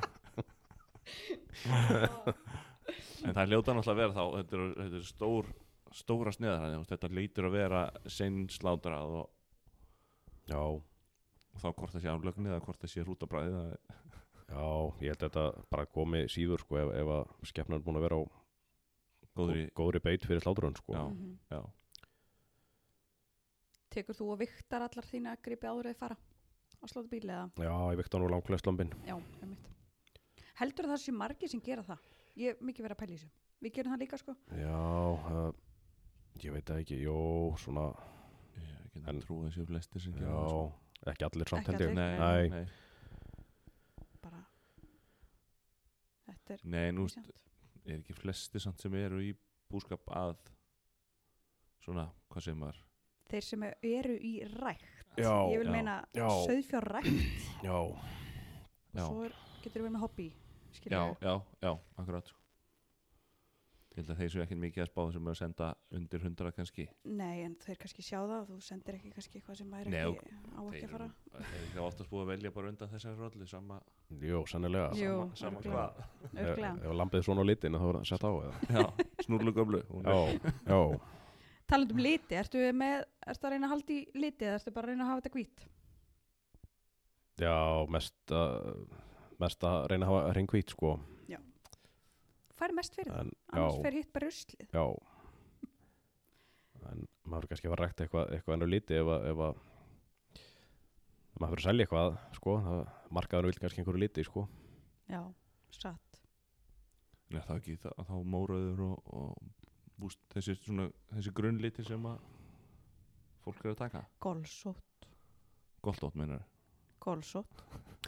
[SPEAKER 2] En það hljóta náttúrulega að vera þá, þetta er stóra sniðar, þetta leitur að vera seinslátrað og
[SPEAKER 3] já,
[SPEAKER 2] þá hvort það sé aflögn eða hvort það sé hrútabræði.
[SPEAKER 3] já, ég held að þetta bara komi síður sko ef að skepnan er búin að vera á góðri beit fyrir sláturinn sko.
[SPEAKER 2] Já,
[SPEAKER 1] Mhm.
[SPEAKER 2] já.
[SPEAKER 1] Tekur þú og viktar allar þína gripi áður að þið fara á slóta bíl eða?
[SPEAKER 3] Já, ég vikta nú langflest lömbin.
[SPEAKER 1] Já, einmitt. Heldur það sé margir sem gera það? Ég hef mikið verið að pæla í þessu. Við gerum það líka sko.
[SPEAKER 3] Já, ég veit það ekki, jó, svona,
[SPEAKER 2] Ég er ekki
[SPEAKER 3] En-
[SPEAKER 2] að trúa þessi flestir sem
[SPEAKER 3] já,
[SPEAKER 2] gera það sko.
[SPEAKER 3] ekki allir samt
[SPEAKER 1] Ekki
[SPEAKER 3] held ég.
[SPEAKER 1] allir,
[SPEAKER 3] Nei,
[SPEAKER 1] Bara, þetta er
[SPEAKER 2] Nei, nú
[SPEAKER 1] misjafnt.
[SPEAKER 2] er ekki flestir samt sem eru í búskap að svona, hvað segir maður?
[SPEAKER 1] Þeir sem eru í rækt.
[SPEAKER 3] Já,
[SPEAKER 1] Ég vil
[SPEAKER 2] já,
[SPEAKER 1] meina
[SPEAKER 3] já.
[SPEAKER 1] sauðfjárrækt
[SPEAKER 3] já,
[SPEAKER 1] og
[SPEAKER 2] Já.
[SPEAKER 1] svo getur við með hobby. skilurðu.
[SPEAKER 2] Já, akkurat. Ég held að þeir séu ekkert mikið að spá sem er að senda undir 100 kannski.
[SPEAKER 1] Nei, en þeir kannski sjá það og þú sendir ekki kannski eitthvað sem er
[SPEAKER 2] Nei,
[SPEAKER 1] ekki á ekki að fara.
[SPEAKER 2] Þeir eru oftast búið að velja bara undan þessari rollu sama
[SPEAKER 3] jú, sannilega.
[SPEAKER 1] Jú,
[SPEAKER 2] sama
[SPEAKER 1] örugglega.
[SPEAKER 2] hvað.
[SPEAKER 1] Örugglega.
[SPEAKER 3] Ef lambið er svona á litin þá er það sett á eða.
[SPEAKER 2] Já, snúrlu gömlu.
[SPEAKER 3] Já,
[SPEAKER 1] Talandi um liti, ertu að reyna að halda í liti eða ertu bara að reyna að hafa þetta hvít?
[SPEAKER 3] já, mest að reyna að hafa hreingvít sko.
[SPEAKER 1] Fær mest fyrir það,
[SPEAKER 3] En,
[SPEAKER 1] annars
[SPEAKER 3] já,
[SPEAKER 1] fer hitt bara ruslið.
[SPEAKER 3] já. En maður er kannski að fara að rækta eitthvað ennur liti ef að maður fyrir að selja eitthvað sko, markaðurinn vil kannski einhverju liti sko.
[SPEAKER 1] Já, satt.
[SPEAKER 2] Nei, það ekki, þá mórauður og búst, þessi grunnliti sem að fólk er að taka.
[SPEAKER 1] Golsótt.
[SPEAKER 2] Goltótt meinar.
[SPEAKER 1] Golsótt.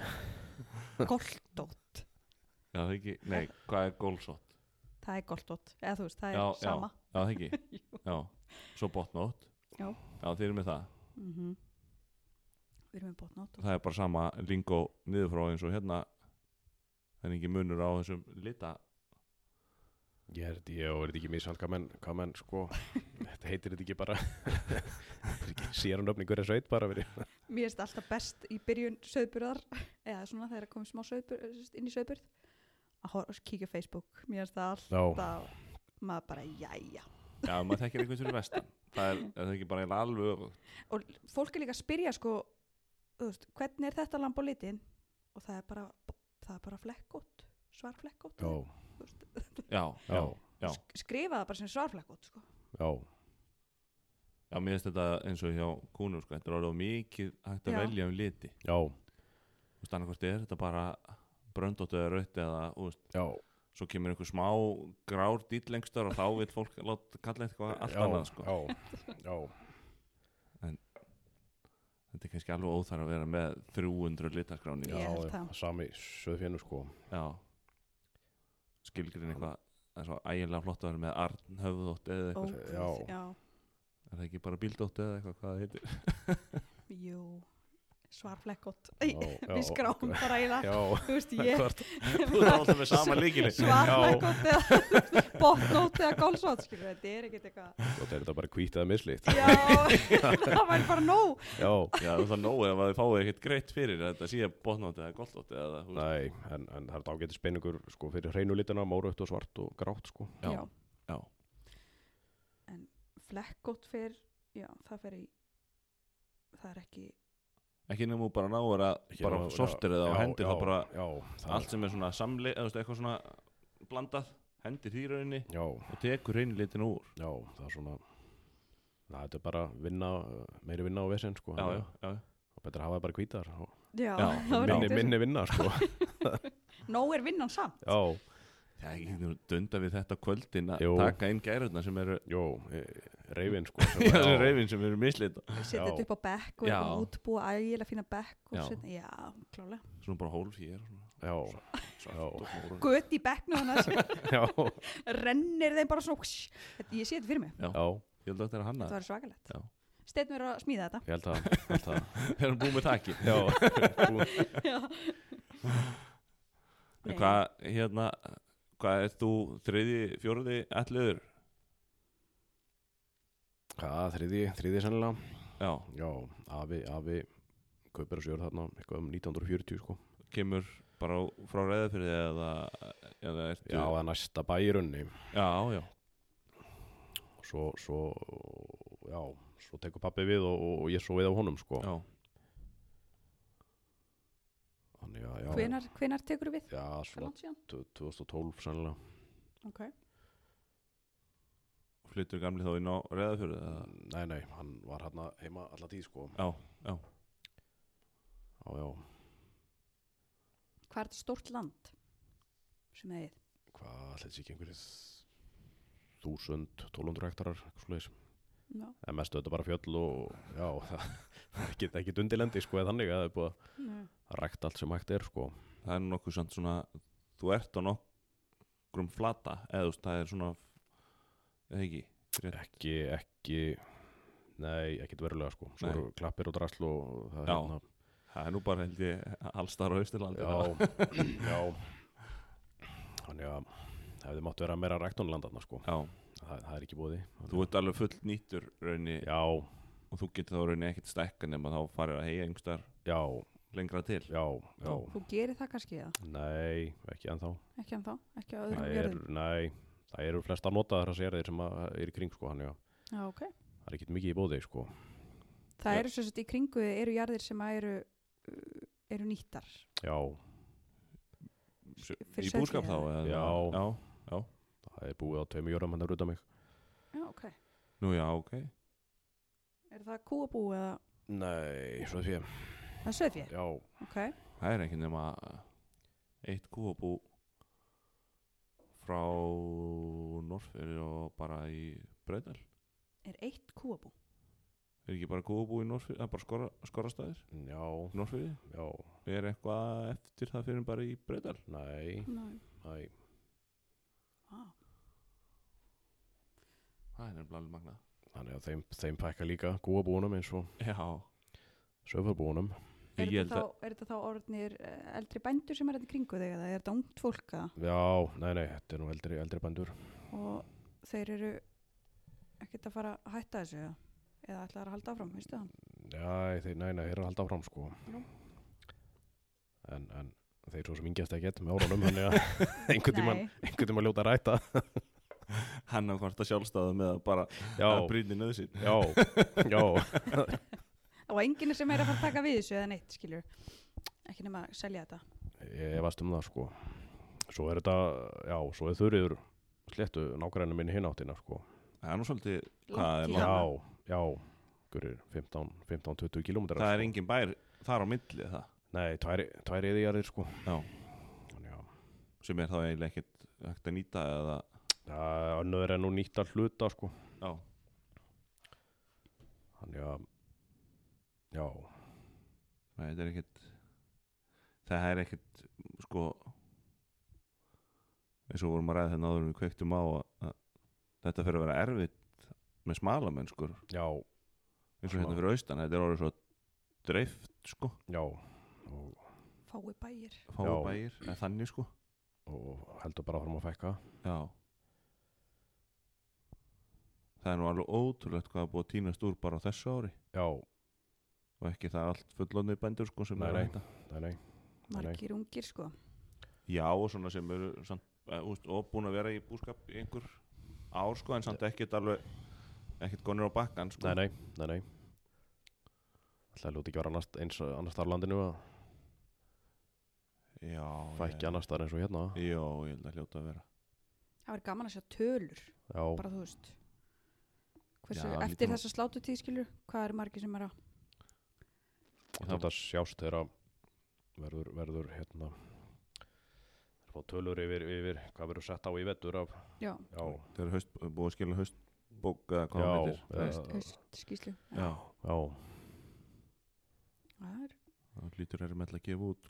[SPEAKER 1] Goltótt.
[SPEAKER 2] Já, það ekki, nei, hvað er gólsótt?
[SPEAKER 1] Það er goltótt. Eða þú veist, það er
[SPEAKER 2] Já,
[SPEAKER 1] sama.
[SPEAKER 2] Já, það ekki. Já, svo botnótt.
[SPEAKER 1] Já.
[SPEAKER 2] Já, þeir eru með það.
[SPEAKER 1] Við erum með botnótt.
[SPEAKER 2] Það er bara sama lingó niður frá eins og hérna. Það er ekki munur á þessum lita.
[SPEAKER 3] Ég er þetta ekki misjant hvað menn sko, þetta heitir þetta ekki bara, þetta er ekki sérunöfning hverja sveit bara verið.
[SPEAKER 1] Mér finnst alltaf best í byrjun sauðburðar, eða svona þegar komum smá inn í sauðburð, að kíkja á Facebook. Mér finnst það alltaf, maður bara, jæja.
[SPEAKER 2] Já, maður þekkir einhvern fyrir vestan. Það er ekki bara alveg öfugt.
[SPEAKER 1] Og fólk er líka að spyrja sko, þú veist, hvernig er þetta lamb á litin? Og það er bara flekkótt, svarflekkótt.
[SPEAKER 2] Já.
[SPEAKER 1] Skrifa það bara sem svarflekkótt sko.
[SPEAKER 2] Já, mér finnst þetta eins og hjá kúnum sko, þetta er orðið mikið hægt að velja um liti.
[SPEAKER 3] Já.
[SPEAKER 2] Þú veist, annarkvort er þetta bara bröndótt eða rautt eða, þú veist,
[SPEAKER 3] Já.
[SPEAKER 2] Svo kemur einhver smá grár dýll lengstur og þá vil fólk kalla eitthvað allt annað sko.
[SPEAKER 3] Já.
[SPEAKER 2] Þetta er kannski alveg óþarf að vera með 300 litaskráningar.
[SPEAKER 1] Ég held það.
[SPEAKER 3] Sami söðfénu sko.
[SPEAKER 2] Já. Skilgrinn eitthvað, það er svo ægilega flott að vera með arnhöfðótt eða eitthvað.
[SPEAKER 1] Já.
[SPEAKER 2] Er það ekki bara bíldótt eða eitthvað, hvað það heitir?
[SPEAKER 1] Jú, svarflekkótt.
[SPEAKER 3] Já.
[SPEAKER 1] Við skráum bara í það.
[SPEAKER 3] Já.
[SPEAKER 1] Þú veist, ég
[SPEAKER 2] Þú er alltaf með sama líkili.
[SPEAKER 1] svarflekkótt eða botnótt eða gólsótt, skilur, þetta er ekkert eitthvað.
[SPEAKER 3] Svo er þetta bara hvít eða mislíkt.
[SPEAKER 1] Já, það væri bara nóg.
[SPEAKER 3] Já.
[SPEAKER 2] Já, það er nóg ef að þið fáið ekkert greitt fyrir þetta sé botnótt eða goltótt eða þú veist.
[SPEAKER 3] Nei, en það er ágætis spenningur sko fyrir hreinu litina, mórautt og svart og grátt sko.
[SPEAKER 2] Já.
[SPEAKER 1] En flekkótt fer, já, það er ekki.
[SPEAKER 2] Ekki nefnum bara náður að bara sortir eða á hendir þá bara
[SPEAKER 3] já,
[SPEAKER 2] allt sem er svona samli eða eitthvað svona blandað hendir því rauninni
[SPEAKER 3] já,
[SPEAKER 2] og tekur hreinlitin úr.
[SPEAKER 3] já, það er svona þetta er bara meiri vinna á vesen sko.
[SPEAKER 2] Já.
[SPEAKER 3] Og betur að hafa það bara hvítar og
[SPEAKER 1] Já,
[SPEAKER 2] Já,
[SPEAKER 1] það var reyndar.
[SPEAKER 3] minni vinna sko.
[SPEAKER 1] Nóg er vinnan samt.
[SPEAKER 3] Já,
[SPEAKER 2] Já, ég getur dunda við þetta kvöldin að
[SPEAKER 3] Jú.
[SPEAKER 2] taka inn gærurnar sem eru
[SPEAKER 3] reifin sko
[SPEAKER 2] já, sem reyfin sem eru mislita.
[SPEAKER 1] setja þetta upp á bekk og
[SPEAKER 2] Já.
[SPEAKER 1] eitthvað útbúa ægilega fína bekk og
[SPEAKER 2] Já.
[SPEAKER 1] já, klálega
[SPEAKER 2] Svona bara hólf hér og svona.
[SPEAKER 3] já,
[SPEAKER 2] Svart og mór.
[SPEAKER 1] gött í bekknu þannig
[SPEAKER 3] já,
[SPEAKER 1] rennir þeim bara svona ég sé þetta fyrir mig,
[SPEAKER 2] Já.
[SPEAKER 3] já,
[SPEAKER 2] Ég held að þetta er að hanna.
[SPEAKER 1] þetta var svakalegt
[SPEAKER 2] Já.
[SPEAKER 1] Steinn verður að smíða þetta
[SPEAKER 3] ég held að
[SPEAKER 2] Er hann búið með taki?
[SPEAKER 3] já,
[SPEAKER 1] já. Nei.
[SPEAKER 2] Hvað er þú þriði, fjóruði, ætliður?
[SPEAKER 3] hvað, þriði sennilega
[SPEAKER 2] Já,
[SPEAKER 3] já, afi kaupir að sjóra þarna eitthvað 1940 sko
[SPEAKER 2] kemur bara frá Reyðarfirði eða ertu...
[SPEAKER 3] já, það er næsta bæ í runni
[SPEAKER 2] Já.
[SPEAKER 3] svo tekur pabbi við og ég svo við á honum sko
[SPEAKER 2] Já.
[SPEAKER 3] þannig að já,
[SPEAKER 1] hvenar tekur við?
[SPEAKER 3] já,
[SPEAKER 1] Hvað
[SPEAKER 3] svona
[SPEAKER 1] langt síðan?
[SPEAKER 3] 2012 sennilega
[SPEAKER 1] Ok.
[SPEAKER 2] Flyttur gamli þá inn á Reyðarfirði eða?
[SPEAKER 3] nei, hann var hérna heima alla tíð sko
[SPEAKER 2] Já.
[SPEAKER 3] já
[SPEAKER 1] Hvað er þetta stórt land sem þið?
[SPEAKER 3] hvað ætlaði sér ekki einhverjir 1000-1200 hektarar eitthvað svoleiðis
[SPEAKER 1] Já.
[SPEAKER 3] en mestu þetta bara fjöll og já, það er ekki undilendi sko eða þannig að það er búið að rækta allt sem hægt er sko
[SPEAKER 2] Það er nokkuð samt svona, þú ert á nokkrum flata, eða þú veist, það er svona, eða ekki?
[SPEAKER 3] ekki nei, ekkert verulega sko svo
[SPEAKER 2] Nei.
[SPEAKER 3] eru klappir og drasl og það
[SPEAKER 2] Já.
[SPEAKER 3] hérna
[SPEAKER 2] Það er nú bara held ég allstar á Austurlandi.
[SPEAKER 3] já þannig að það hefði mátt vera meira ræktunland þarna sko
[SPEAKER 2] Já.
[SPEAKER 3] það er ekki búið
[SPEAKER 2] Þú ert alveg full nýttur raunni
[SPEAKER 3] já,
[SPEAKER 2] og þú getur þá raunni ekkert stækka nema þá farir að heyja einhverstaðar
[SPEAKER 3] já,
[SPEAKER 2] lengra til.
[SPEAKER 3] já
[SPEAKER 1] Þú gerir það kannski eða?
[SPEAKER 3] nei, ekki ennþá
[SPEAKER 1] Ekki ennþá? Ekki á öðrum jörðum?
[SPEAKER 3] það eru flest að nota þessar sérðir sem er í kring sko þannig að
[SPEAKER 1] Já, ok.
[SPEAKER 3] það er ekkert mikið í bóði sko
[SPEAKER 1] Það eru svo sett í kringu eru jarðir sem eru nýttar.
[SPEAKER 3] já,
[SPEAKER 1] Fyrir
[SPEAKER 2] Í
[SPEAKER 1] sauðfé
[SPEAKER 2] búskap þá?
[SPEAKER 1] eða?
[SPEAKER 2] Eða? Já.
[SPEAKER 3] það er búið á 2 jörðum hann að ruta mig
[SPEAKER 1] Já, ok.
[SPEAKER 2] Nú já, ok.
[SPEAKER 1] Er það kúabú eða
[SPEAKER 3] nei, svo því
[SPEAKER 1] það er sauðfé?
[SPEAKER 3] já,
[SPEAKER 1] Ok.
[SPEAKER 2] Það er ekki nema eitt kúabú frá Norðfirði og bara í Breiðdal.
[SPEAKER 1] Er eitt kúabú?
[SPEAKER 2] Er ekki bara kúabú í Norðfirði? Það er bara skorrastæðir?
[SPEAKER 3] já,
[SPEAKER 2] Norðfirði?
[SPEAKER 3] já,
[SPEAKER 2] Er eitthvað eftir það fyrir bara í Breiðdal?
[SPEAKER 3] nei,
[SPEAKER 1] Nei.
[SPEAKER 3] nei
[SPEAKER 1] Vá.
[SPEAKER 2] Það er nefnilega alveg magnað.
[SPEAKER 3] þannig að þeim fækka líka kúabúnum eins og
[SPEAKER 2] Já.
[SPEAKER 3] söfarbúnum
[SPEAKER 1] Er
[SPEAKER 2] Ég held
[SPEAKER 1] þetta þá orðnir eldri bændur sem er þetta í kringu þig eða er þetta ungt fólk eða?
[SPEAKER 3] já, nei, þetta er nú eldri bændur
[SPEAKER 1] Og þeir eru ekkert að fara að hætta þessu eða ætla að halda áfram, veistu það?
[SPEAKER 3] já, þeir eru að halda áfram sko
[SPEAKER 1] Já.
[SPEAKER 3] en þeir svo sem yngjast ekkert með árunum þannig að einhvern tíma ljóta að ræta
[SPEAKER 2] hann á hvort að sjálfstæða með að bara
[SPEAKER 3] já,
[SPEAKER 2] brýni nöðsinn.
[SPEAKER 3] já
[SPEAKER 1] Og enginn sem er að fara að taka við þessu eða neitt, skilur ekki nema að selja þetta.
[SPEAKER 3] ég varst það sko svo er þetta, já, svo er þurriður sléttu nágrænu minni hinn áttina sko
[SPEAKER 2] Það er nú svolítið,
[SPEAKER 1] Langt
[SPEAKER 2] hvað er
[SPEAKER 1] í
[SPEAKER 2] langt?
[SPEAKER 1] hana.
[SPEAKER 3] já, gurir 15-20 kilómetrar
[SPEAKER 2] Það er
[SPEAKER 3] sko.
[SPEAKER 2] engin bær þar á milli það.
[SPEAKER 3] nei, tvær eðijarðir sko
[SPEAKER 2] Já.
[SPEAKER 3] þannig að
[SPEAKER 2] Sem er þá eiginlega ekkert hægt að nýta eða...
[SPEAKER 3] önnur er nú nýtt að hluta sko
[SPEAKER 2] Já.
[SPEAKER 3] þannig að já,
[SPEAKER 2] Nei, þetta er ekkert... Það er ekkert, sko... eins og vorum að ræða þennan áður en við kveiktum á að þetta fyrir að vera erfitt með smalamenn, sko.
[SPEAKER 3] já,
[SPEAKER 2] Eins og hérna fyrir austan, þetta er orðið svo dreift, sko.
[SPEAKER 3] já og
[SPEAKER 1] Fái bæir.
[SPEAKER 2] Fáu
[SPEAKER 3] Já.
[SPEAKER 2] bæir, eða þannig, sko.
[SPEAKER 3] heldur bara áfram að fækka
[SPEAKER 2] Já. Það er nú alveg ótrúlegt hvað að búið að tínast úr bara á þessu ári.
[SPEAKER 3] já,
[SPEAKER 2] Og ekki það allt fullorðnir bændur, sko, sem
[SPEAKER 3] Nei,
[SPEAKER 2] eru
[SPEAKER 3] nei.
[SPEAKER 2] að hætta.
[SPEAKER 3] nei
[SPEAKER 1] Margir ungir, sko.
[SPEAKER 2] Já, og svona sem eru samt, og búin að vera í búskap í einhver ár, sko, en samt ekkert alveg ekkert gonir á bakkan, sko.
[SPEAKER 3] nei Það lúti ekki vera annars þar á landinu að
[SPEAKER 2] Já,
[SPEAKER 3] fækki annars þar eins og hérna
[SPEAKER 2] Já, ég held að hljóta að vera.
[SPEAKER 1] Það er gaman að sjá tölur,
[SPEAKER 3] já,
[SPEAKER 1] bara þú veist. Hversu,
[SPEAKER 2] Já,
[SPEAKER 1] eftir
[SPEAKER 2] lítum á-
[SPEAKER 1] þessa slátutíð, skilur, hvað eru margir sem er að?
[SPEAKER 3] þetta sjást þegar verður hérna fá tölur yfir hvað verður sett á í vetur af,
[SPEAKER 1] Já,
[SPEAKER 2] Það er búið að skilja haustbók eða hvað
[SPEAKER 3] já,
[SPEAKER 2] það heitir.
[SPEAKER 1] haustskýrslu.
[SPEAKER 2] Já,
[SPEAKER 3] já,
[SPEAKER 2] það lítur með að gefa út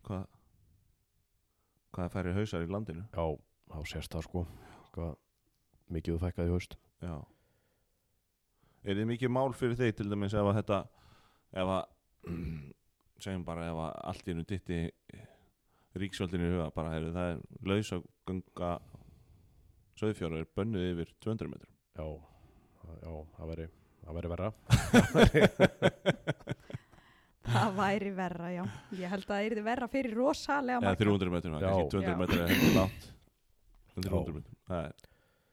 [SPEAKER 2] hvað færi hausar í landinu.
[SPEAKER 3] já, þá sést það sko hvað mikið þú fækkaði í haust.
[SPEAKER 2] Já. Er þið mikið mál fyrir þig til dæmis ef að segjum bara ef að allt í einu dytti ríksvöldinu í huga bara það er lausagönga sauðfjár er bönnuð yfir 200 metrum.
[SPEAKER 3] Já, það væri verra.
[SPEAKER 1] Það væri verra, já. Ég held að það yrði verra fyrir rosalega
[SPEAKER 2] Eða 300 metrum,
[SPEAKER 3] Já.
[SPEAKER 2] kannski 200 metrum er hefði langt. 300 metrum, það er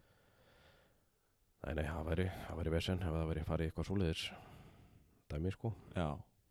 [SPEAKER 3] Nei, það væri vesen ef það væri farið í eitthvað svoleiðis dæmi sko.
[SPEAKER 2] Já.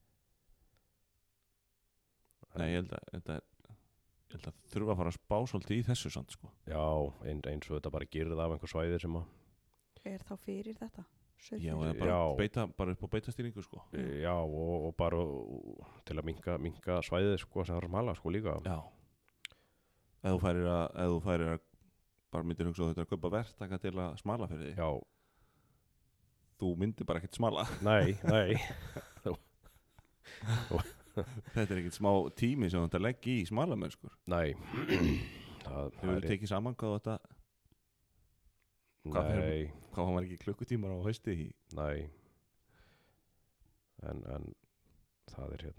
[SPEAKER 2] Nei, ég held að þurfa að fara að spá svolítið í þessu samt sko.
[SPEAKER 3] Já, eins og þetta bara girða af einhver svæðir sem að
[SPEAKER 1] Er þá fyrir þetta?
[SPEAKER 2] Já,
[SPEAKER 1] Sauðfé-
[SPEAKER 2] eða bara upp á beitastýringu sko.
[SPEAKER 3] já, og bara til að minka svæðið sko sem það er að smala sko líka.
[SPEAKER 2] Já. Ef þú færir að bara myndir hugsa að þetta er að kaupa verktaka til að smala fyrir því.
[SPEAKER 3] Já,
[SPEAKER 2] Þú myndir bara ekkert smala.
[SPEAKER 3] nei.
[SPEAKER 2] Þetta er ekkert smá tími sem þetta leggja í smalamennskur.
[SPEAKER 3] Nei.
[SPEAKER 2] Þau hefur tekið saman hvað þetta Hvað
[SPEAKER 3] Nei,
[SPEAKER 2] hvað var ekki klukkutímar á hausti í.
[SPEAKER 3] nei. En það er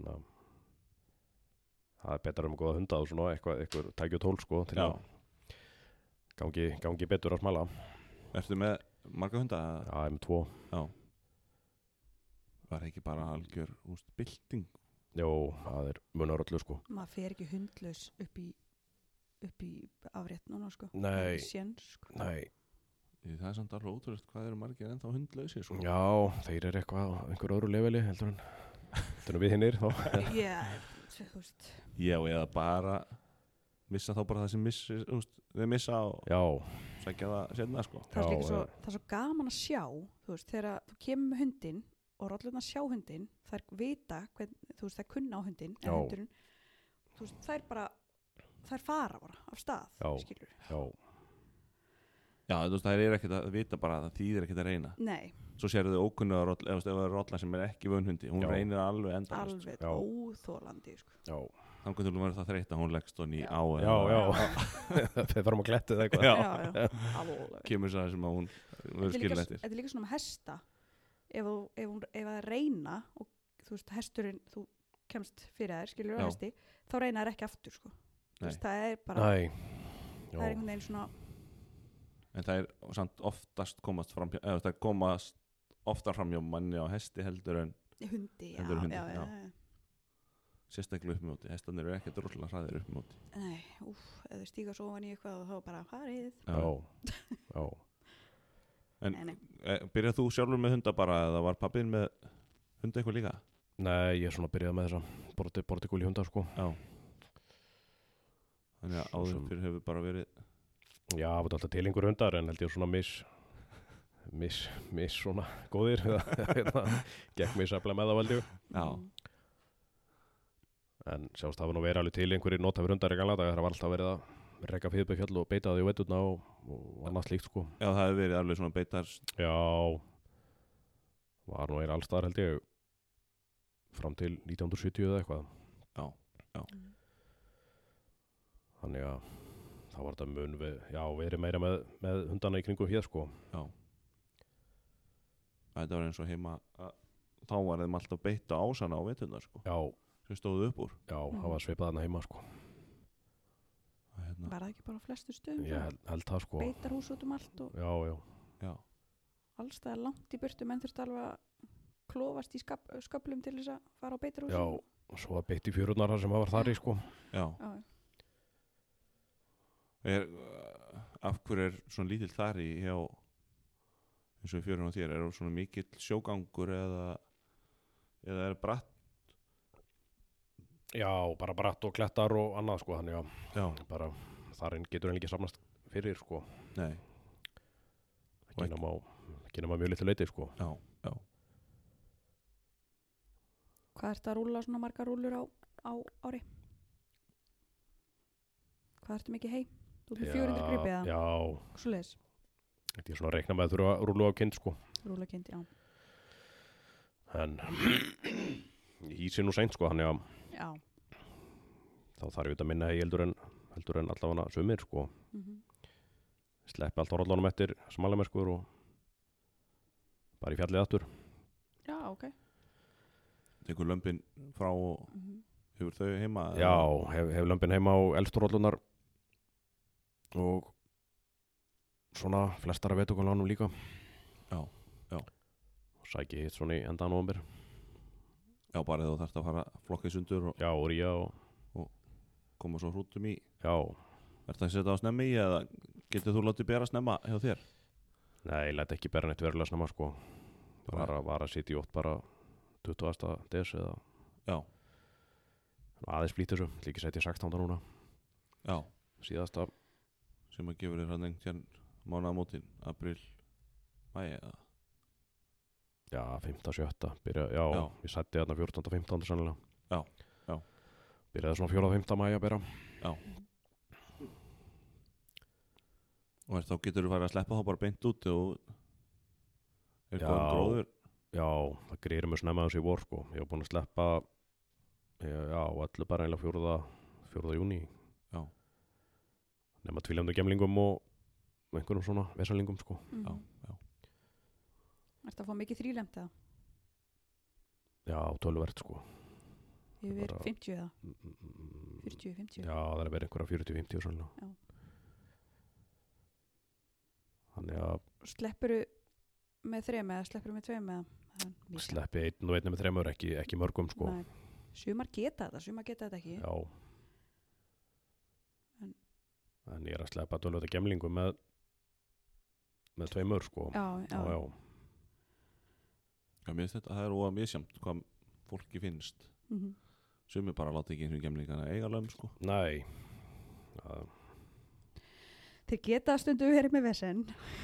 [SPEAKER 3] það er betra góða hunda og svona eitthvað tæki og tól sko til
[SPEAKER 2] Já.
[SPEAKER 3] að gangi betur að smala.
[SPEAKER 2] Ertu með marga hunda?
[SPEAKER 3] Já, ég með 2.
[SPEAKER 2] Já. Var ekki bara algjör bylting?
[SPEAKER 3] Jó, það er munar öllu sko.
[SPEAKER 1] Maður fer ekki hundlaus upp í afrétt núna sko.
[SPEAKER 3] Nei.
[SPEAKER 1] Séns sko.
[SPEAKER 3] Nei.
[SPEAKER 2] Það er samt alveg ótrúlegt hvað eru margir ennþá hundlausir sko.
[SPEAKER 3] Já, þeir eru eitthvað á einhver öðru leveli heldur en við hinnir þá.
[SPEAKER 1] Já, þú veist.
[SPEAKER 2] Já, eða bara missa þá bara það sem þeir missa og
[SPEAKER 3] Já,
[SPEAKER 2] sækja það sérna sko.
[SPEAKER 1] Það er
[SPEAKER 3] Já,
[SPEAKER 1] líka svo, það er svo gaman að sjá, þú veist, þegar þú kemur með hundinn og rollurnar sjá hundinn, þær vita þú veist, þær kunna á hundinn, en
[SPEAKER 3] Já.
[SPEAKER 1] hundurinn, þú veist, þær fara bara af stað,
[SPEAKER 3] Já.
[SPEAKER 1] skilur.
[SPEAKER 3] já,
[SPEAKER 2] Já, þú veist, það er ekkert að vita bara að það þýðir ekkert að reyna.
[SPEAKER 1] Nei,
[SPEAKER 2] Svo sérðu þau ókunnuga roll, ef það er rolla sem er ekki vönhundi, hún
[SPEAKER 3] Já.
[SPEAKER 2] reynir alveg endalist.
[SPEAKER 1] alveg
[SPEAKER 3] Já.
[SPEAKER 1] óþólandi, sko.
[SPEAKER 3] já.
[SPEAKER 2] Þannig að þú verður það þreytt að hún leggst honni
[SPEAKER 1] Já.
[SPEAKER 2] á
[SPEAKER 3] Já. Þeir farum að gletti það eitthvað.
[SPEAKER 2] Já.
[SPEAKER 1] Alveg.
[SPEAKER 2] Kemur það sem að hún verður skilja eftir.
[SPEAKER 1] Þetta er líka svona með hesta, ef það reyna og þú veist, hesturinn, þú kemst fyrir þær, skilur á
[SPEAKER 2] Já.
[SPEAKER 1] hesti, þá reyna þær ekki aftur, sko. Þú
[SPEAKER 2] Nei.
[SPEAKER 1] veist, það er bara,
[SPEAKER 3] Nei.
[SPEAKER 1] það er einhvern veginn svona,
[SPEAKER 2] En það er samt oftast komast oftar fram hjá manni á hesti heldur en
[SPEAKER 1] hundi,
[SPEAKER 2] Heldur en hundi,
[SPEAKER 1] já.
[SPEAKER 2] sérstaklega upp móti. Hestarnir eru ekkert rolla hraðir upp móti.
[SPEAKER 1] Nei, ef þau stíga svo ofan í eitthvað og þá bara farið.
[SPEAKER 3] Já.
[SPEAKER 1] Nei.
[SPEAKER 2] Byrjað þú sjálfur með hunda bara eða var pappin með hunda eitthvað líka?
[SPEAKER 3] Nei, ég er svona byrjað með þessa bortikúli hunda sko.
[SPEAKER 2] Já. Þannig að áður
[SPEAKER 3] sem-
[SPEAKER 2] fyrir hefur bara verið
[SPEAKER 3] Já, það var alltaf til einhver hundar en held ég svona miss svona góðir. Gekk misaflega með það valdi.
[SPEAKER 2] Já.
[SPEAKER 3] En sjást það var nú verið alveg til einhverjir notafir hundar í gamla daga. Það var alltaf verið að reka fjöll og beita því á veturna og annað slíkt sko.
[SPEAKER 2] Já, það hefur verið alveg svona beitar.
[SPEAKER 3] Já, var nú allstaðar held ég fram til 1970 eða eitthvað.
[SPEAKER 2] Já.
[SPEAKER 3] Þannig að þá var þetta verið meira með hundana í kringum hér sko.
[SPEAKER 2] Já. Þetta var eins og heima að þá var þeim alltaf beita ásana á veturnar sko.
[SPEAKER 3] Já,
[SPEAKER 2] Sem stóðu upp úr.
[SPEAKER 3] það var svipað þarna heima sko.
[SPEAKER 2] Hérna.
[SPEAKER 1] Var það ekki bara á flestu stöðum?
[SPEAKER 3] Ég held það sko.
[SPEAKER 1] Beitarhús út allt og
[SPEAKER 3] Já.
[SPEAKER 2] Já.
[SPEAKER 1] alls það er langt í burtu, menn þurft alveg að klófast í sköplum til þess að fara á beitarhús.
[SPEAKER 3] Já, og svo að beitt í fjörurnar þar sem það var þar í sko.
[SPEAKER 2] Já. Af hverju er svona lítill þar í hjá eins og í fjörun á þér? Er það svona mikill sjógangur eða er bratt?
[SPEAKER 3] Já, bara bratt og klettar og annað sko. Þannig að
[SPEAKER 2] Já.
[SPEAKER 3] bara þarinn getur henni ekki samnast fyrir sko.
[SPEAKER 2] Nei.
[SPEAKER 3] Ekki nema mjög litlu leiti sko.
[SPEAKER 2] Já.
[SPEAKER 1] Hvað ert að rúlla svona margar rúllur á ári? hvað ertu mikið hei? Þú ert með 400 gripi eða?
[SPEAKER 3] Já,
[SPEAKER 1] Svoleiðis,
[SPEAKER 3] þetta er svona að reikna með að þurfa að rúla á kind sko.
[SPEAKER 1] rúlakind, já.
[SPEAKER 3] En ég hýsi nú seint sko, þannig að
[SPEAKER 1] Já.
[SPEAKER 3] þá þarf ég að minna hei heldur en allavega sumir sko. Sleppi allt orðlánum eftir smalamerskur og bara í fjallið aftur.
[SPEAKER 1] Já, ok.
[SPEAKER 2] Tekur lömbin frá og hefur þau heima?
[SPEAKER 3] Já, hef lömbin heima á elsturorlunar og svona flestara vetugunlánum líka.
[SPEAKER 2] Já.
[SPEAKER 3] Og sæki hitt svona í enda nóvember.
[SPEAKER 2] Já, bara þú þarft að fara að flokka í sundur og
[SPEAKER 3] Já, og ríja og
[SPEAKER 2] koma svo hrútum í.
[SPEAKER 3] já,
[SPEAKER 2] Ertu að setja á snemmi í eða getur þú látið bera snemma hjá þér?
[SPEAKER 3] nei, ég læt ekki bera neitt verulega snemma sko. Var að sitja í 8 bara 20. des eða
[SPEAKER 2] Já.
[SPEAKER 3] aðeins flýtt þessu, líka setja 16. núna
[SPEAKER 2] Já.
[SPEAKER 3] síðasta.
[SPEAKER 2] Sem að gefur þér hann einhvern mánaðamótin, apríl, mæi eða?
[SPEAKER 3] Já, 5. 7. byrja, já, ég setti þarna 14. 15. sannlega.
[SPEAKER 2] Já.
[SPEAKER 3] Byrjaði svona 4. 5. maí að byrja.
[SPEAKER 2] Já. Og þá getur þú farið að sleppa þá bara beint út og góðan gróður?
[SPEAKER 3] Já, það greirir mjög snemma þessu í vor sko. Ég var búinn að sleppa öllu bara eiginlega 4. júní.
[SPEAKER 2] Já.
[SPEAKER 3] Nema tvíljandi gemlingum og einhverjum svona vesalingum sko.
[SPEAKER 2] Já.
[SPEAKER 1] Ertu að fá mikið þrílemt eða?
[SPEAKER 3] Já, töluvert sko.
[SPEAKER 1] Yfir
[SPEAKER 3] Bara-
[SPEAKER 1] 50 eða? 40, 50?
[SPEAKER 3] Já, það er verið einhverja 40-50 sannlega.
[SPEAKER 1] Já.
[SPEAKER 3] Þannig að
[SPEAKER 1] Sleppuru með 3 eða sleppuru með 2 eða?
[SPEAKER 3] sleppi 1 og 1 með 3 ekki mörgum sko.
[SPEAKER 1] Nei. Sumar geta þetta ekki.
[SPEAKER 3] Já.
[SPEAKER 1] En-
[SPEAKER 3] En ég er að sleppa tölvölda gemlingum með 2 sko.
[SPEAKER 1] Já.
[SPEAKER 3] Já.
[SPEAKER 2] Já, mér finnst þetta, það er óa misjamt hvað fólki finnst. Sumir bara láta ekki eins og gemlingana eiga lömb sko.
[SPEAKER 3] Nei. Já.
[SPEAKER 1] Þeir geta stundu verið með vesen.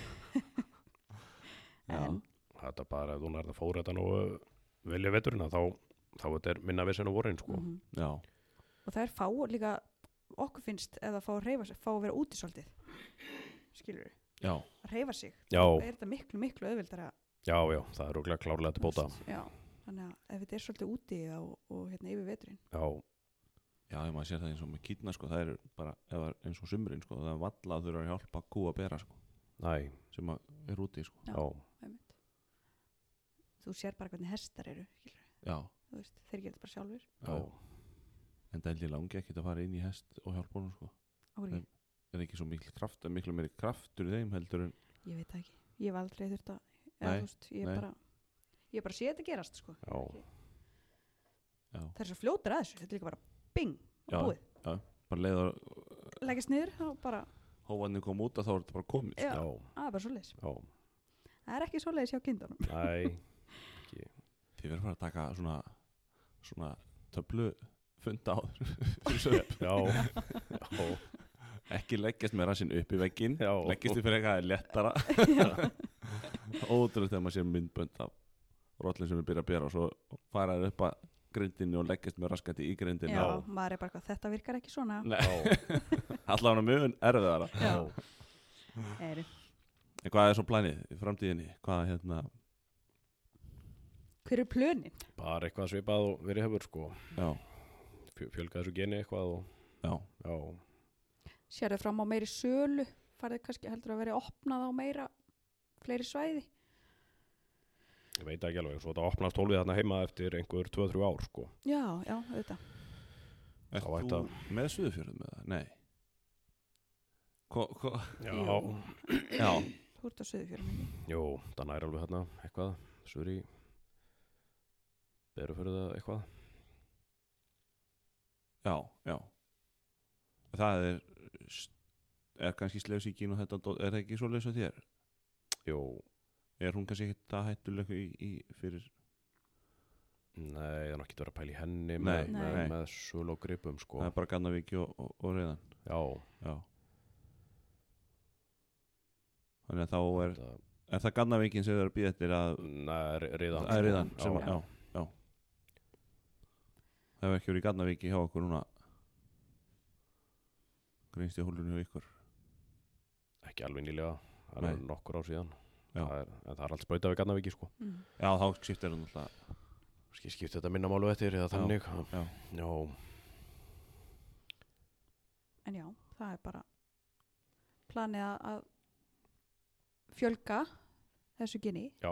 [SPEAKER 2] Já.
[SPEAKER 3] Þetta bara, ef þú nærð að fóra þetta nú velja veturina, þá þetta er minna vesen á vorin sko.
[SPEAKER 2] Já.
[SPEAKER 1] Og það er fá líka, okkur finnst eða fá að reyfa sig, fá að vera úti svolítið. Skilur við?
[SPEAKER 2] Já.
[SPEAKER 1] Að reyfa sig.
[SPEAKER 3] Já.
[SPEAKER 1] Það er þetta miklu auðveldara.
[SPEAKER 3] Já, það er örugglega klárlega til bóta.
[SPEAKER 1] Já. Þannig að ef þetta er svolítið úti og hérna yfir veturinn.
[SPEAKER 3] Já.
[SPEAKER 2] Já, ég maður sér það eins og með kýtna sko, það er bara, ef það er eins og sumrin sko, það er valla að þurfa að hjálpa kú að bera sko,
[SPEAKER 3] Nei.
[SPEAKER 2] sem að er úti sko.
[SPEAKER 3] Já.
[SPEAKER 1] Einmitt. Þú sér bara hvernig hestar eru, skilur við.
[SPEAKER 2] Já.
[SPEAKER 1] Þú veist, þeir geta bara sjálfur.
[SPEAKER 3] Já.
[SPEAKER 2] En það er langi ekkert að fara inn í hest og hjálpa honum sko.
[SPEAKER 1] Okkur ekki.
[SPEAKER 2] Er ekki svo miklu meiri kraftur í þeim heldur en...
[SPEAKER 1] Ég veit það ekki. Ég hef aldrei þurft að,
[SPEAKER 2] Nei,
[SPEAKER 1] þú veist, ég er bara sé þetta gerast, sko.
[SPEAKER 3] Já.
[SPEAKER 2] Já.
[SPEAKER 1] Það er svo fljótur að þessu. Þetta er líka bara bing
[SPEAKER 2] Já.
[SPEAKER 1] og búið.
[SPEAKER 2] Já. Bara leiður
[SPEAKER 1] Leggast niður og bara,
[SPEAKER 2] hófanni kom út að þá er þetta bara komið.
[SPEAKER 1] já,
[SPEAKER 3] Já.
[SPEAKER 1] það er bara svoleiðis.
[SPEAKER 3] Já.
[SPEAKER 1] Það er ekki svoleiðis hjá kindunum.
[SPEAKER 3] Nei.
[SPEAKER 2] Þið verður að taka svona töflu funda áður fyrir söp.
[SPEAKER 3] Já.
[SPEAKER 2] Ekki leggjast með rassinn upp í vegginn.
[SPEAKER 3] Já.
[SPEAKER 2] Leggjast þið fyrir eitthvað léttara. Ótrúlega þegar maður sér myndbönd af rollin sem er byrjað að bera og svo fara þær upp að grindinni og leggjast með raskati í grindinni.
[SPEAKER 1] Já, maður er bara eitthvað, þetta virkar ekki svona.
[SPEAKER 2] Allavega mjög erfiðara.
[SPEAKER 1] Já. Eru.
[SPEAKER 2] En hvað er svo planið í framtíðinni? Hvað
[SPEAKER 1] Hver er plönin?
[SPEAKER 3] Bara eitthvað svipað og verið hefur sko.
[SPEAKER 2] Já.
[SPEAKER 3] Fjölga þessu geni eitthvað og
[SPEAKER 2] Já.
[SPEAKER 1] Sérðu fram á meiri sölu? Farið kannski heldur að vera opnað á meira fleiri svæði?
[SPEAKER 3] Ég veit ekki alveg, svo þetta opnast hólfið þarna heima eftir einhver 2-3 ár sko.
[SPEAKER 1] Já, auðvitað.
[SPEAKER 2] Ert þú með Suðurfjörðum með það? Nei. Já.
[SPEAKER 1] Þú ert á Suðurfjörðum.
[SPEAKER 3] Jú, það næri alveg hérna eitthvað, suður í Berufjörðu eða eitthvað.
[SPEAKER 2] Já. Það er kannski slefsíkin og þetta, er það ekki svo leys að þér?
[SPEAKER 3] Jú.
[SPEAKER 2] Er hún kannski ekki það hættuleg fyrir?
[SPEAKER 3] Nei, það er ekki verið að pæla í henni
[SPEAKER 2] Nei.
[SPEAKER 3] með sölu og gripum sko.
[SPEAKER 2] Það er bara Gannavíki og Reiðan.
[SPEAKER 3] Já.
[SPEAKER 2] Þannig að þá er það Gannavíkin sem þau eru að býða eftir að...
[SPEAKER 3] Nei, Reiðan.
[SPEAKER 2] Það er Reiðan sem að, já. Það hefur ekki verið í Gannavíki hjá okkur núna greinst í hólunni hjá ykkur?
[SPEAKER 3] Ekki alveg nýlega, það
[SPEAKER 2] Nei.
[SPEAKER 3] er nokkur ár síðan.
[SPEAKER 2] Já.
[SPEAKER 3] En það er allt sprautað við Garnavíki, sko.
[SPEAKER 2] Já, þá skiptir það náttúrulega.
[SPEAKER 3] Skipti þetta minna málu eftir eða þannig.
[SPEAKER 2] Já.
[SPEAKER 3] Já.
[SPEAKER 1] En já, það er bara planið að fjölga þessu geni.
[SPEAKER 3] Já.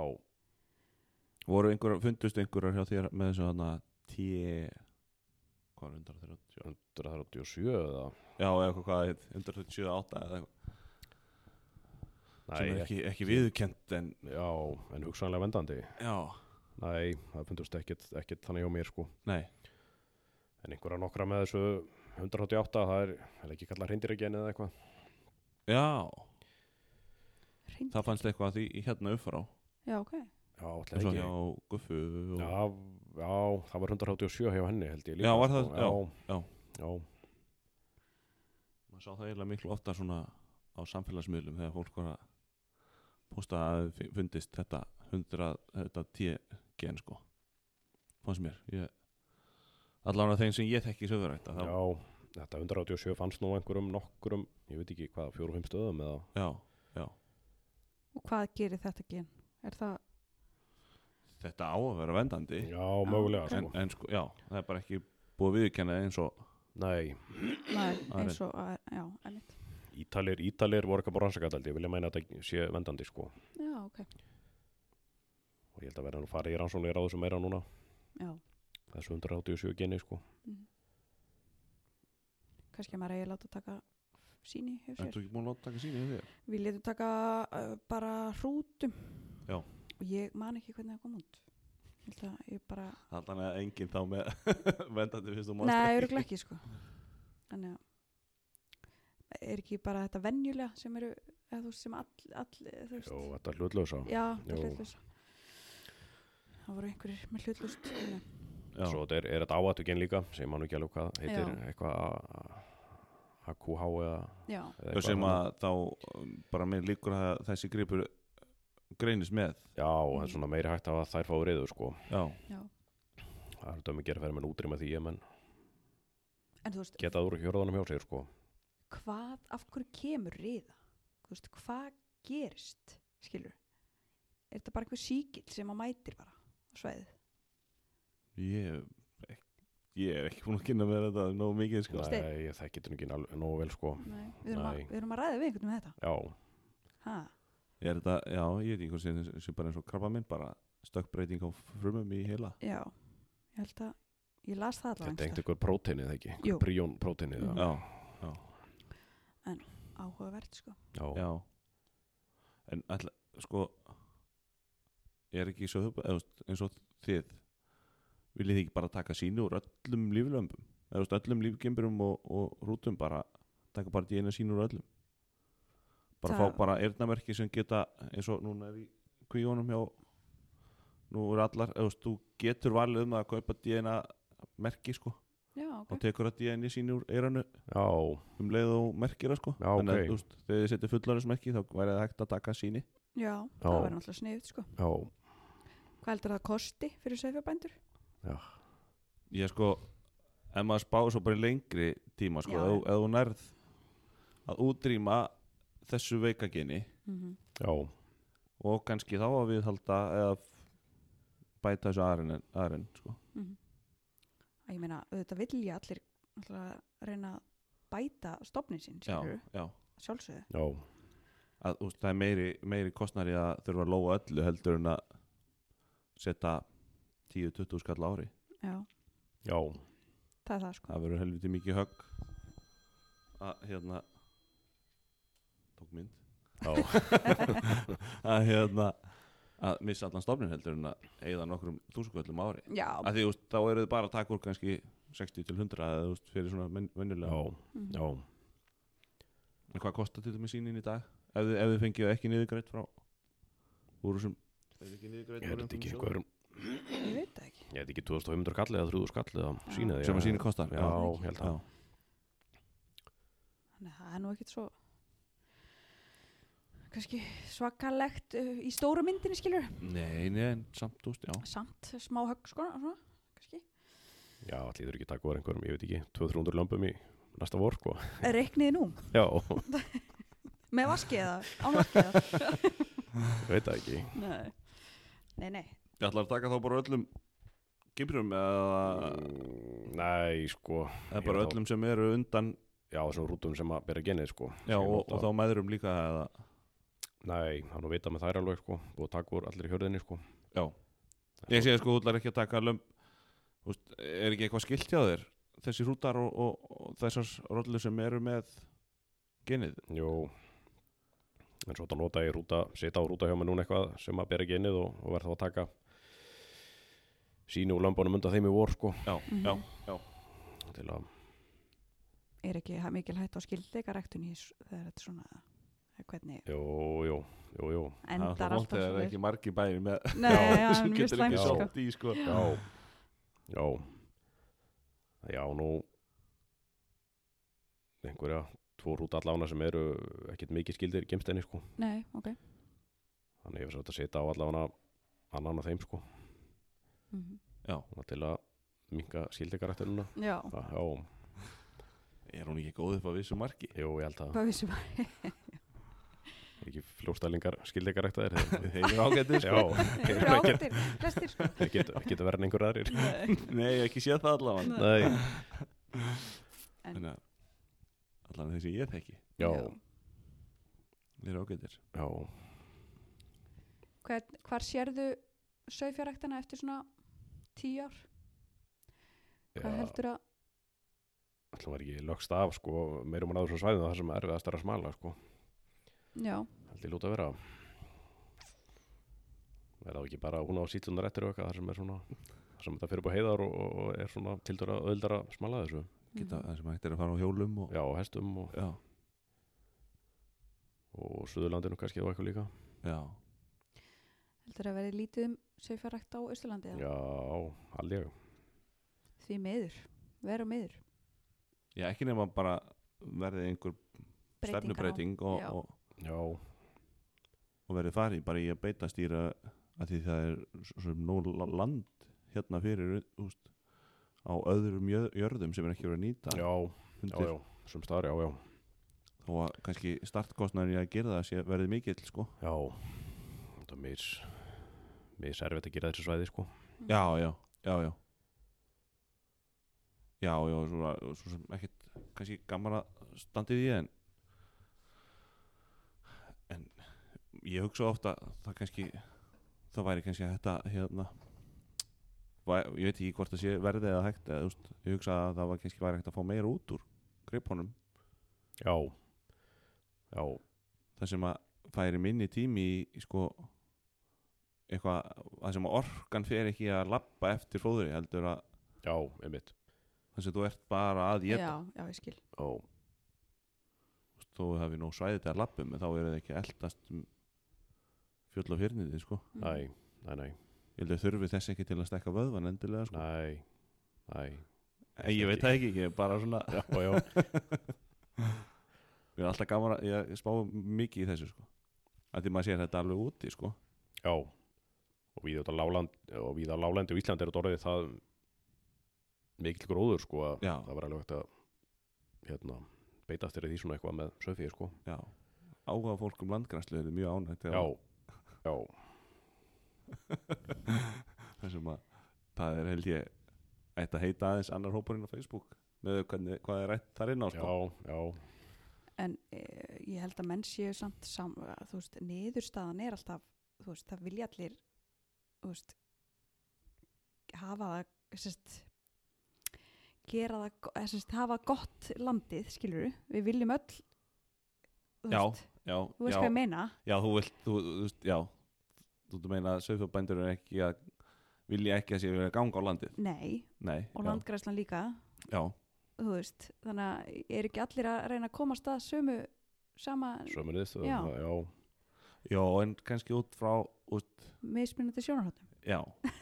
[SPEAKER 2] Fundust einhverjar hjá þér með þessu hana hvað er 130?
[SPEAKER 3] 137 eða?
[SPEAKER 2] Já, eða hvað heit, 137, 8 eða eitthvað.
[SPEAKER 3] Nei,
[SPEAKER 2] sem er ekki viðurkennt en...
[SPEAKER 3] Já, en hugsanlega vendandi.
[SPEAKER 2] Já.
[SPEAKER 3] Nei, það fundust ekkert þannig hjá mér, sko.
[SPEAKER 2] Nei.
[SPEAKER 3] En einhverja nokkra með þessu 188, það er ekki kallað hreindýragen eða eitthvað.
[SPEAKER 2] Já.
[SPEAKER 1] Hreindýr.
[SPEAKER 2] Það fannst eitthvað því hérna upp frá.
[SPEAKER 1] Já, ok.
[SPEAKER 3] Já, alltaf
[SPEAKER 2] Svo
[SPEAKER 3] ekki.
[SPEAKER 2] hjá Guffu og...
[SPEAKER 3] Já, það var 187 hjá henni, held ég líka.
[SPEAKER 2] Já, var það?
[SPEAKER 3] Sko.
[SPEAKER 2] Já. Maður sá það eiginlega miklu ofta svona á samfélagsmiðlum þegar fólk var að posta að fundist þetta 110 gen, sko. Fannst mér. Allavega þeim sem ég þekki sögurætt.
[SPEAKER 3] Já, þetta 187 fannst nú nokkrum, ég veit ekki hvað, 4-5 stöðum eða?
[SPEAKER 2] Já.
[SPEAKER 1] Og hvað gerir þetta gen? Er það...
[SPEAKER 2] Þetta á að vera vendandi.
[SPEAKER 3] Já, mögulega, sko.
[SPEAKER 2] En sko, já, það er bara ekki búið viðurkenna eins og...
[SPEAKER 3] Nei,
[SPEAKER 1] eins og, já, einmitt.
[SPEAKER 3] Ítalir voru ekki bara rannsakað, ég vilja meina að þetta sé vendandi, sko.
[SPEAKER 1] Já, ok.
[SPEAKER 3] Og ég held að vera nú farið í rannsóknir á þessu meira núna.
[SPEAKER 1] Já.
[SPEAKER 3] Þessu 187 geni, sko.
[SPEAKER 1] Kannski að maður eigi láta taka sýni hjá sér.
[SPEAKER 2] Ertu ekki búin að láta taka sýni hjá þér?
[SPEAKER 1] Við letum taka bara hrútum.
[SPEAKER 2] Já.
[SPEAKER 1] Og ég man ekki hvernig það kom út. Ég held að ég bara...
[SPEAKER 2] Þannig að enginn þá með vendandi fyrst og mást
[SPEAKER 1] Nei, örugglega ekki, sko. Þannig að er ekki bara þetta venjulega sem eru, eða þú veist, sem þú veist.
[SPEAKER 3] Jó, þetta hlutlausa.
[SPEAKER 1] Já, þetta
[SPEAKER 3] Jú.
[SPEAKER 1] hlutlausa. Það voru einhverjir með hlutlaust.
[SPEAKER 2] Já.
[SPEAKER 3] Svo er þetta áhættu gen líka, sem mann ekki alveg hvað heitir,
[SPEAKER 1] Já.
[SPEAKER 3] eitthvað AQH eða
[SPEAKER 1] Já.
[SPEAKER 3] eitthvað
[SPEAKER 2] sem
[SPEAKER 3] annað.
[SPEAKER 2] að þá bara með líkur að þessi gripur greinist með.
[SPEAKER 3] Já, það er svona meiri hægt að þær fá riðu, sko.
[SPEAKER 2] Já.
[SPEAKER 1] Já.
[SPEAKER 3] Það er dömi gera fyrir menn útrýma því, menn
[SPEAKER 1] En þú veist,
[SPEAKER 3] geta úr hjörðunum hjá sér, sko.
[SPEAKER 1] af hverju kemur riða? Þú veist, hvað gerist, skilur? Er þetta bara eitthvað síkill sem að mætir bara á svæðið?
[SPEAKER 2] Ég er ekki búin að kynna með þetta nógu mikið, sko.
[SPEAKER 1] Steinn?
[SPEAKER 3] Nei, það getur ekki nógu vel, sko.
[SPEAKER 1] Nei. Við erum að ræða við einhvern með þetta.
[SPEAKER 3] Já,
[SPEAKER 1] Ha?
[SPEAKER 2] Er þetta, já, ég veit ekki hvað sem bara eins og krabba minn, bara stökkbreyting á frumum í heila.
[SPEAKER 1] Já. Ég held að, ég las það allavega
[SPEAKER 3] þetta er einhver próteinið, ekki?
[SPEAKER 1] Jú.
[SPEAKER 3] Prion próteinið.
[SPEAKER 1] Mhm.
[SPEAKER 2] Já.
[SPEAKER 1] Áhugavert, sko.
[SPEAKER 2] Já. En alltaf, sko, er ekki svo eins og þið viljið þið ekki bara taka sýni úr öllum líflömbum, eða öllum lífgimburum og rútum, bara taka bara DNA sýni úr öllum, bara fá bara eyrnamerki sem geta, eins og núna er í kvíunum hjá, nú er allar, þú getur valið að kaupa DNA merki, sko.
[SPEAKER 1] Já,
[SPEAKER 2] Þá
[SPEAKER 1] ok.
[SPEAKER 2] tekur það DNA síni úr eyranu
[SPEAKER 3] Já,
[SPEAKER 2] leið og merkir það, sko.
[SPEAKER 3] Já,
[SPEAKER 2] Þannig
[SPEAKER 3] ok.
[SPEAKER 2] að þegar þið setja fullorðinsmerki þá væri það hægt að taka sýni.
[SPEAKER 1] Já,
[SPEAKER 3] Já.
[SPEAKER 1] það verður náttúrulega sniðut, sko.
[SPEAKER 3] já,
[SPEAKER 1] Hvað heldur það kosti fyrir sauðfjárbændur?
[SPEAKER 3] já.
[SPEAKER 2] Ég sko, ef maður spáir svo bara í lengri tíma, sko,
[SPEAKER 1] Já.
[SPEAKER 2] ef þú nærð að útrýma þessu veikageni
[SPEAKER 3] Já,
[SPEAKER 2] og kannski þá að viðhalda eða bæta þessu aðrin, sko.
[SPEAKER 1] Ég meina, auðvitað vilja allir náttúrulega reyna að bæta stofnin sín,
[SPEAKER 2] Já,
[SPEAKER 1] skilur,
[SPEAKER 2] já.
[SPEAKER 3] já,
[SPEAKER 1] sjálfsögðu.
[SPEAKER 2] Að, það er meiri kostnari að þurfa að lóa öllu heldur en að setja 10-20 skall á ári.
[SPEAKER 1] Já,
[SPEAKER 3] já,
[SPEAKER 1] það er það, sko.
[SPEAKER 2] Það verður helviti mikið högg að tók mynd
[SPEAKER 3] já,
[SPEAKER 2] að missa allan stofnin heldur en að eyða nokkrum þúsundkvöldum ári.
[SPEAKER 1] Já,
[SPEAKER 2] Að því þá eru þið bara að taka úr kannski 60-100 eða fyrir svona venjulega.
[SPEAKER 3] já.
[SPEAKER 2] En hvað kostar til dæmis sýnin í dag? Ef þið fengið ekki niðurgreitt frá úr þessum
[SPEAKER 3] Ég held ekki einhverjum,
[SPEAKER 1] ég veit það ekki.
[SPEAKER 3] ég held ekki 2500 kall eða 3000 kall eða sína því.
[SPEAKER 2] sem að sýnin kostar.
[SPEAKER 3] Já, ég held að.
[SPEAKER 1] Þannig að það er nú ekkert svo kannski svakalegt í stóru myndinni, skilur.
[SPEAKER 2] Nei, en samt, já.
[SPEAKER 1] Samt smá högg, sko, svona, kannski.
[SPEAKER 3] Já, allir þurfi ekki taka úr einhverjum, ég veit ekki, 200-300 lömpum í næsta vor sko.
[SPEAKER 1] Reikniði nú?
[SPEAKER 3] Já,
[SPEAKER 1] Með vaski eða? Án vaski eða?
[SPEAKER 3] ég veit það ekki.
[SPEAKER 1] Nei.
[SPEAKER 2] Ég ætla að taka þá bara öllum gimrum eða
[SPEAKER 3] Nei, sko.
[SPEAKER 2] eða bara öllum sem eru undan
[SPEAKER 3] Já, þessum rútum sem að bera genið sko.
[SPEAKER 2] já, og þá mæðurum líka eða
[SPEAKER 3] Nei, það er nú vita með þær alveg sko. Búið að taka úr allir í hjörðinni sko.
[SPEAKER 2] já, ég sé sko, þú ætlar ekki að taka er ekki eitthvað skilt hjá þér þessi rútar og þessar rollur sem eru með genið?
[SPEAKER 3] Jú, en svo þetta nota ég setja á rúta hjá mig núna eitthvað sem að bera genið og verð þá að taka síni úr lömbunum undan þeim í vor sko.
[SPEAKER 2] Já, já
[SPEAKER 3] Til að
[SPEAKER 1] Er ekki mikil hætt á skildleikaræktunni þegar þetta svona hvernig
[SPEAKER 3] Jú.
[SPEAKER 1] endar
[SPEAKER 2] það
[SPEAKER 1] alltaf
[SPEAKER 2] er ekki margi bæri með
[SPEAKER 1] Nei, já,
[SPEAKER 2] sem
[SPEAKER 1] mjög
[SPEAKER 2] getur ekki
[SPEAKER 1] slæmt,
[SPEAKER 2] sótt í sko.
[SPEAKER 3] Já, nú einhverja 2 rúta allavega sem eru ekkert mikið skildir í gemsteinni sko.
[SPEAKER 1] Nei, ok.
[SPEAKER 3] Þannig ég var að setja á allavega annan af þeim sko.
[SPEAKER 2] Já,
[SPEAKER 3] til að minnka skildikaræktununa.
[SPEAKER 1] Já.
[SPEAKER 2] Er hún ekki góð upp á vissu marki?
[SPEAKER 3] Jú, ég held að
[SPEAKER 1] Hvað vissum að
[SPEAKER 3] ekki fljóstælingar skildikaræktaðir.
[SPEAKER 2] Þeir eru ágættir sko.
[SPEAKER 1] Ágættir, flestir sko.
[SPEAKER 3] Þeir geta verið en einhver aðrir.
[SPEAKER 2] Nei, ekki sé það allavega.
[SPEAKER 3] Nei.
[SPEAKER 2] En allavega þessi ég þekki.
[SPEAKER 3] Já.
[SPEAKER 2] Þeir eru ágættir.
[SPEAKER 3] Já.
[SPEAKER 1] Hvar sérðu sauðfjárræktina eftir svona 10 ár? Hvað heldur að
[SPEAKER 3] Það var ekki lögst af sko, meirum á þessum svæðum það sem er erfiðast að smala sko.
[SPEAKER 1] Já.
[SPEAKER 3] Held ég lúta að vera. Er það ekki bara hún á síllunar eftir eitthvað þar sem er svona, þar sem þetta fyrir búið heiðar og er svona tildura öðuldara að smala þessu.
[SPEAKER 2] Geta það sem hægt er að fara á hjólum og
[SPEAKER 3] Já, hestum og
[SPEAKER 2] já.
[SPEAKER 3] Og Suðurlandinu kannski og eitthvað líka.
[SPEAKER 2] Já.
[SPEAKER 1] heldur að verði lítið sauðfjárrækt á Austurlandi?
[SPEAKER 3] Já, alveg.
[SPEAKER 1] Því miður, vera miður.
[SPEAKER 2] Já, ekki nema bara verði einhver stefnubreiting og verði farið bara í að beita stýra að því það er svo nú land hérna fyrir á öðrum jörðum sem er ekki verið að nýta.
[SPEAKER 3] Já, sem staðar, já.
[SPEAKER 2] Þó að kannski startkostnaður í að gera það sé verði mikill sko.
[SPEAKER 3] Já, það er mér servið að gera þessu svæði sko.
[SPEAKER 2] Já. Já, svo sem ekkert kannski gaman að standa í því en ég hugsa ofta það væri kannski þetta hérna ég veit ekki hvort það sé verðið eða hægt eða ég hugsa að það var kannski væri hægt að fá meira út úr greipunum.
[SPEAKER 3] Já.
[SPEAKER 2] Það sem að færi minni tími í sko eitthvað það sem að orkan fer ekki að labba eftir fóðri heldur að
[SPEAKER 3] Já, einmitt.
[SPEAKER 2] Þannig að þú ert bara að éta.
[SPEAKER 1] Já, ég skil.
[SPEAKER 2] Þú hafi nú svæðið til að lappum en þá er það ekki eldast fjöll og fyrniði sko.
[SPEAKER 3] Nei.
[SPEAKER 2] Ég held að þurfi þess ekki til að stekka vöðvan endilega sko.
[SPEAKER 3] Nei.
[SPEAKER 2] Ég veit það ekki, ég er bara svona
[SPEAKER 3] Já.
[SPEAKER 2] Ég er alltaf gaman að ég spá mikið í þessu sko. Að því maður sér þetta alveg úti sko.
[SPEAKER 3] Já. Og við á láglendi og Íslandi er þetta orðið það mikill gróður sko að það var alveg hægt að beita eftir því svona eitthvað með sauðfé sko.
[SPEAKER 2] Já, áhuga fólk landgrænslu er mjög ánægt.
[SPEAKER 3] Já.
[SPEAKER 2] Þessum að það er held ég ætti að heita aðeins annar hópurinn á Facebook með hvað er rætt þar inn á sko.
[SPEAKER 3] Já.
[SPEAKER 1] En ég held að menn séu samt þú veist, niðurstaðan er alltaf það vilja allir hafa það gera það, hafa gott landið, skilur við viljum öll
[SPEAKER 2] Já,
[SPEAKER 1] þú veist hvað ég meina
[SPEAKER 2] Já, þú meina að sauðfjárbændur vilja ekki að sé verið að ganga á landið
[SPEAKER 1] Nei, og landgræðslan líka
[SPEAKER 2] Já
[SPEAKER 1] þú veist, þannig að er ekki allir að reyna að komast að sömu
[SPEAKER 3] niðurstöðu
[SPEAKER 2] Já, en kannski út frá
[SPEAKER 1] mismunandi sjónarhóttum
[SPEAKER 2] Já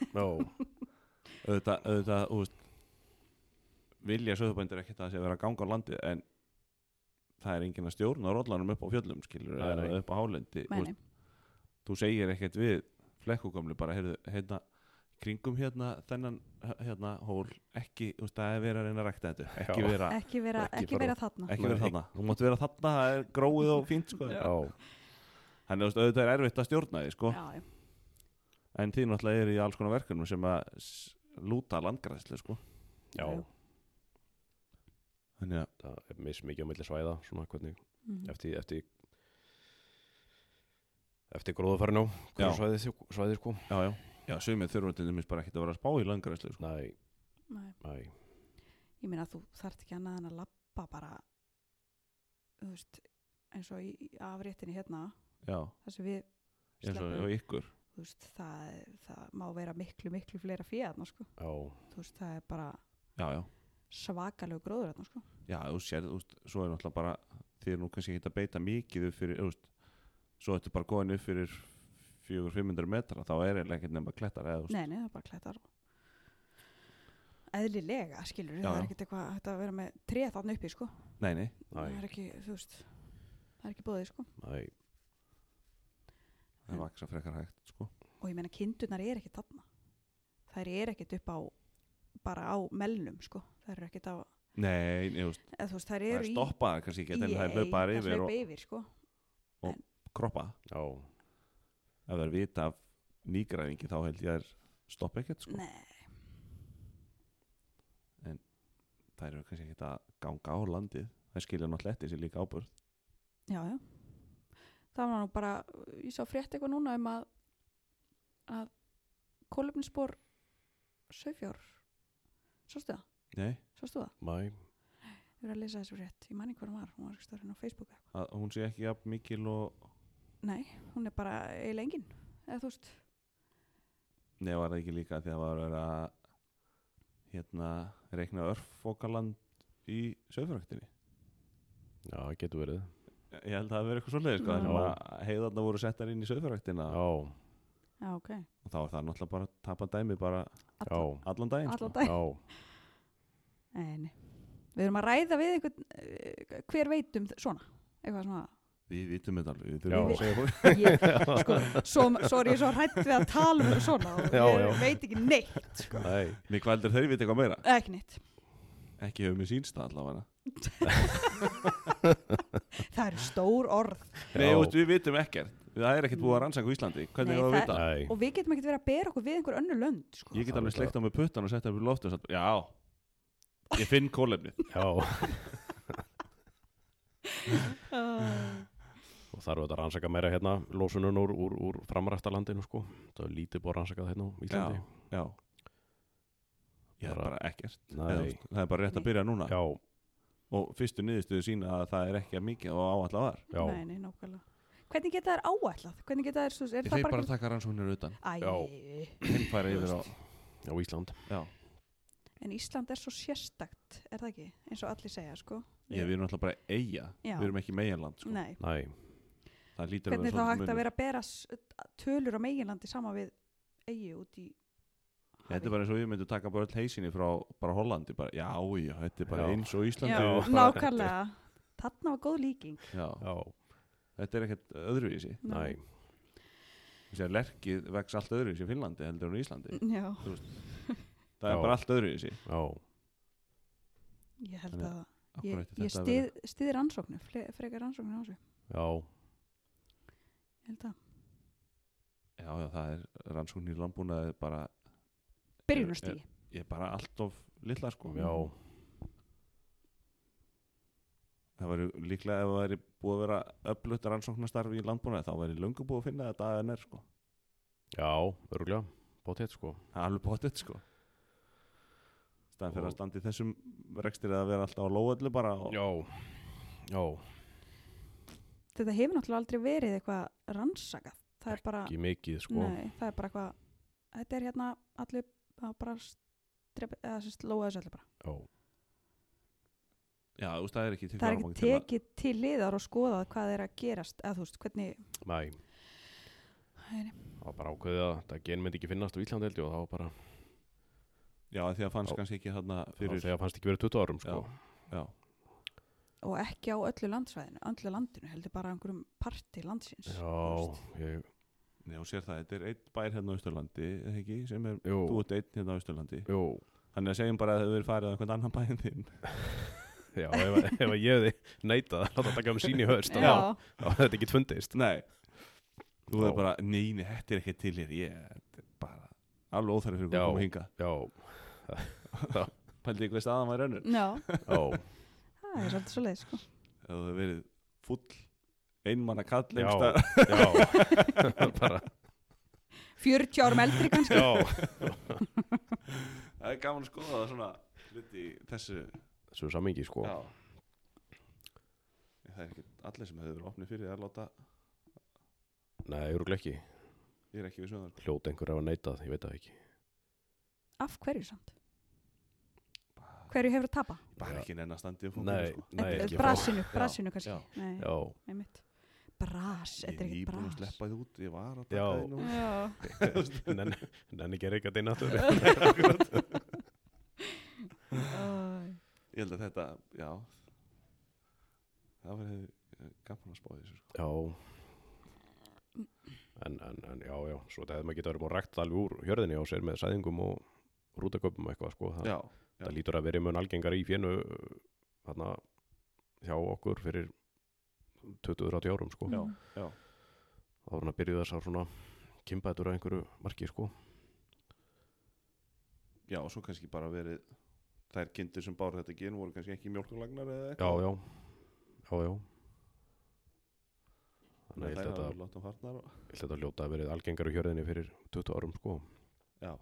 [SPEAKER 2] auðvitað vilja sauðfjárbændur ekkert að sé verið að ganga á landið en það er enginn að stjórna rollanum upp á fjöllum skilur eða upp á hálendi þú segir ekkert við flekkugömlu bara hérna kringum þennan hól ekki, það verið að reyna að rækta þetta ekki vera þarna þú mátt vera þarna, það er gróið og fínt sko. Þannig auðvitað er erfitt að stjórna því sko. En því náttúrulega í alls konar verkefnum sem að lúta landgræðslu sko. Þannig að
[SPEAKER 3] það er mismikið á milli svæða svona hvernig eftir gróðufærin á svæði sko.
[SPEAKER 2] Já, sumið þurfa til dæmis bara ekkert að vera að spá í landgræðslu sko.
[SPEAKER 3] Nei.
[SPEAKER 1] Ég meina að þú þarft ekki annað en að labba bara þú veist, eins og í afréttinni það sem við
[SPEAKER 2] sleppum og ykkur
[SPEAKER 1] þú veist, það má vera miklu fleira fjöðna sko. Þú veist, það er bara svakalegu gróður sko.
[SPEAKER 2] Já, þú sér, svo er náttúrulega bara þið nú kannski ekki að beita mikið upp fyrir, svo þetta bara góðin upp fyrir 400-500 metra, þá er eiginlega ekkert nema klettar
[SPEAKER 1] Nei, það er bara klettar eðlilega, skilur það er ekkert eitthvað að vera með tré þarna uppi sko.
[SPEAKER 2] Nei.
[SPEAKER 1] Það er ekki, þú veist það er ekki bóðið sko.
[SPEAKER 3] Nei.
[SPEAKER 2] Það vaksa frekar hægt sko.
[SPEAKER 1] Og ég meina kindurnar er ekki þarna þær er ekkert upp á bara á melnum sko. Þær er ekkert á
[SPEAKER 2] Nei, þú
[SPEAKER 1] veist, þær eru
[SPEAKER 2] í stoppaðar kannski ekki, en þær hlaupa yfir
[SPEAKER 1] sko.
[SPEAKER 2] Og kroppa ef það er vita af nýgræðingi þá held ég að stoppa ekkert sko.
[SPEAKER 1] Nei.
[SPEAKER 2] En það eru kannski ekkert að ganga á landið, það skilja náttúrulega eftir sér líka ábörð.
[SPEAKER 1] Já það var nú bara, ég sá frétt eitthvað núna að kolefnisspor sauðfjár sástu það?
[SPEAKER 2] Nei.
[SPEAKER 1] Sástu það?
[SPEAKER 3] Nei.
[SPEAKER 1] Ég verið að lesa þessu frétt, ég man ekki hvað hún var stærðin á Facebook
[SPEAKER 2] að hún sé ekki jafn mikil og
[SPEAKER 1] Nei, hún er bara eiginlega engin eða þú veist
[SPEAKER 2] Nei, var það ekki líka því að það var að reikna örfókaland í sauðfjárræktinni?
[SPEAKER 3] Já, það getur verið
[SPEAKER 2] Ég held að það verið eitthvað svoleiðis sko, þannig að heiðarna voru settar inn í sauðfjárræktina
[SPEAKER 1] Já, ok
[SPEAKER 2] og þá var það náttúrulega bara að tapa dæmi bara allan daginn
[SPEAKER 1] sko. Nei, við erum að ræða við einhvern hver veit svona eitthvað svona
[SPEAKER 2] Við vitum þetta alveg, við þurfum að segja
[SPEAKER 1] sko, svo er ég svo hrætt við að tala um svona og ég veit ekki neitt sko.
[SPEAKER 2] Mig hvað heldur þau vita eitthvað meira?
[SPEAKER 1] Ekki neitt
[SPEAKER 2] Ekki hefur mér sýnst það allavega
[SPEAKER 1] Það eru stór orð
[SPEAKER 2] Nei, við vitum ekkert Það er ekkert búið að rannsaka á Íslandi Hvernig er það að vita?
[SPEAKER 1] Og við getum ekkert verið að bera okkur við einhver önnur lönd sko.
[SPEAKER 2] Ég get alveg sleikt á mig puttan og sett upp í loftu og sagt, já, ég finn kólefnið
[SPEAKER 3] Og þarf þetta að rannsaka meira lósunum úr framræstalandinu sko. Það er lítið búið að rannsaka það á Íslandi
[SPEAKER 2] Já Ég er bara ekkert
[SPEAKER 3] Það
[SPEAKER 2] er bara rétt að byrja núna
[SPEAKER 3] Já.
[SPEAKER 2] Og fyrstu niðurstöðu sína að það er ekki að mikið og áætlað var
[SPEAKER 1] Nei, nákvæmlega Hvernig geta þær áætlað? Hvernig geta þær
[SPEAKER 2] Þeir bara taka rannsóknir utan Þeir færa yfir
[SPEAKER 3] á Ísland
[SPEAKER 2] Já.
[SPEAKER 1] En Ísland er svo sérstakt, er það ekki? Eins og allir segja sko.
[SPEAKER 2] Við erum alltaf bara eyja Við erum ekki meginland sko.
[SPEAKER 1] Nei.
[SPEAKER 2] Hvernig
[SPEAKER 1] þá hægt að vera að bera tölur á meginlandi sama við eyju út í
[SPEAKER 2] Þetta er bara eins og við myndum taka bara öll heisinni frá bara Hollandi bara, já, þetta er bara eins og Íslandi
[SPEAKER 1] Já, nákvæmlega Þarna var góð líking
[SPEAKER 2] Já. Þetta er ekkert öðruvísi
[SPEAKER 3] Nei
[SPEAKER 2] Þessi að lerkið vex allt öðruvísi í Finnlandi heldur en í Íslandi
[SPEAKER 1] Já
[SPEAKER 2] Það er bara allt öðruvísi
[SPEAKER 1] Ég held að ég stiði rannsóknu frekar rannsóknu á þessu
[SPEAKER 3] Já
[SPEAKER 1] Ég held að
[SPEAKER 2] Já, það er rannsóknir í landbúnaði bara
[SPEAKER 1] byrjunarstigi
[SPEAKER 2] Ég er bara allt of litla sko
[SPEAKER 3] Já
[SPEAKER 2] Það væri líklega ef það væri búið að vera öflugt rannsóknarstarf í landbúnaði þá væri löngu búið að finna þetta ANR sko
[SPEAKER 3] Já, örugglega, pottet sko
[SPEAKER 2] Alveg pottet sko Staðan fyrir að standa í þessum rekstir að vera alltaf á lóðöllu bara
[SPEAKER 3] Já
[SPEAKER 1] Þetta hefur náttúrulega aldrei verið eitthvað rannsakað Það er bara
[SPEAKER 3] Ekki mikið sko
[SPEAKER 1] Nei, það er bara eitthvað Þetta er allir bara lóða þessu allir bara
[SPEAKER 2] Já, þú veist, það er ekki
[SPEAKER 1] Það er ekki tekið til liðar og skoðað hvað er að gerast eða þú veist, hvernig
[SPEAKER 3] Nei Það var bara ákveðið að það gen myndi ekki finnast á Íslandi held ég og það var bara
[SPEAKER 2] Já, því að fannst kannski ekki þarna fyrir
[SPEAKER 3] Þegar fannst ekki verið 20 árum sko
[SPEAKER 2] Já
[SPEAKER 1] Og ekki á öllu landsvæðinu, öllu landinu heldur bara einhverjum parti landsins
[SPEAKER 3] Já,
[SPEAKER 2] Já, sér það, þetta einn bær hérna á Austurlandi, eða ekki, sem
[SPEAKER 3] Jú.
[SPEAKER 2] þú ert einn hérna á Austurlandi.
[SPEAKER 3] Jú.
[SPEAKER 2] Þannig að segjum bara að þau verið farið á einhvern annan bæinn þinn.
[SPEAKER 3] Já, ef að ég hefði neitað að láta taka sín í höst, þá hefði þetta ekki fundist.
[SPEAKER 2] Nei. Þú hefði bara, neini, þetta ekki til hér, þetta bara alveg óþarfi fyrir að koma hinga.
[SPEAKER 3] Já.
[SPEAKER 2] Pældi ekki veist aðan var önnur.
[SPEAKER 1] Já.
[SPEAKER 3] Já.
[SPEAKER 1] Það svolítið svo leið, sko.
[SPEAKER 2] Ef þú hefði verið full, einmanna kall lengst að...
[SPEAKER 3] Já, bara...
[SPEAKER 1] 40 árum eldri kannski.
[SPEAKER 3] Já.
[SPEAKER 2] Það gaman að skoða það svona hluti í þessu
[SPEAKER 3] samhengi, sko.
[SPEAKER 2] Já. Það ekki allir sem hefur verið opnið fyrir það að láta...
[SPEAKER 3] Nei, örugglega ekki.
[SPEAKER 2] Ég ekki við sögðan.
[SPEAKER 3] Hljóta einhver að neitað, ég veit það ekki.
[SPEAKER 1] Af hverju samt? Hverju hefur að tapa?
[SPEAKER 2] Bara ekki nenn að standi upp.
[SPEAKER 3] Nei, ekki.
[SPEAKER 1] Brasinu kannski. Nei,
[SPEAKER 3] já.
[SPEAKER 1] Einmitt. Bras, þetta ekki bras.
[SPEAKER 2] Ég er búin að sleppa þið út, ég var að taka
[SPEAKER 3] þið nú. Nenni gerir ekki að deyna aftur.
[SPEAKER 2] Ég held að þetta, já, það verið gaman að spá þessu. Sko.
[SPEAKER 3] Já. En já, svo þetta hefði maður getað verið múið rækt alveg úr hjörðinni á sér með sæðingum og rútaköpum eitthvað, sko. Það lítur að verið mun algengar í fjennu þarna hjá okkur fyrir 20-30 árum, sko.
[SPEAKER 2] Já.
[SPEAKER 3] Þá var hann að byrja þessar svona kimbætur að einhverju marki, sko.
[SPEAKER 2] Já, og svo kannski bara verið þær kindur sem báru þetta gen voru kannski ekki mjólkurlagnar eða eitthvað.
[SPEAKER 3] Já. Þannig að ég held að þetta ljóta að verið algengar í hjörðinni fyrir 20 árum, sko.
[SPEAKER 2] Já.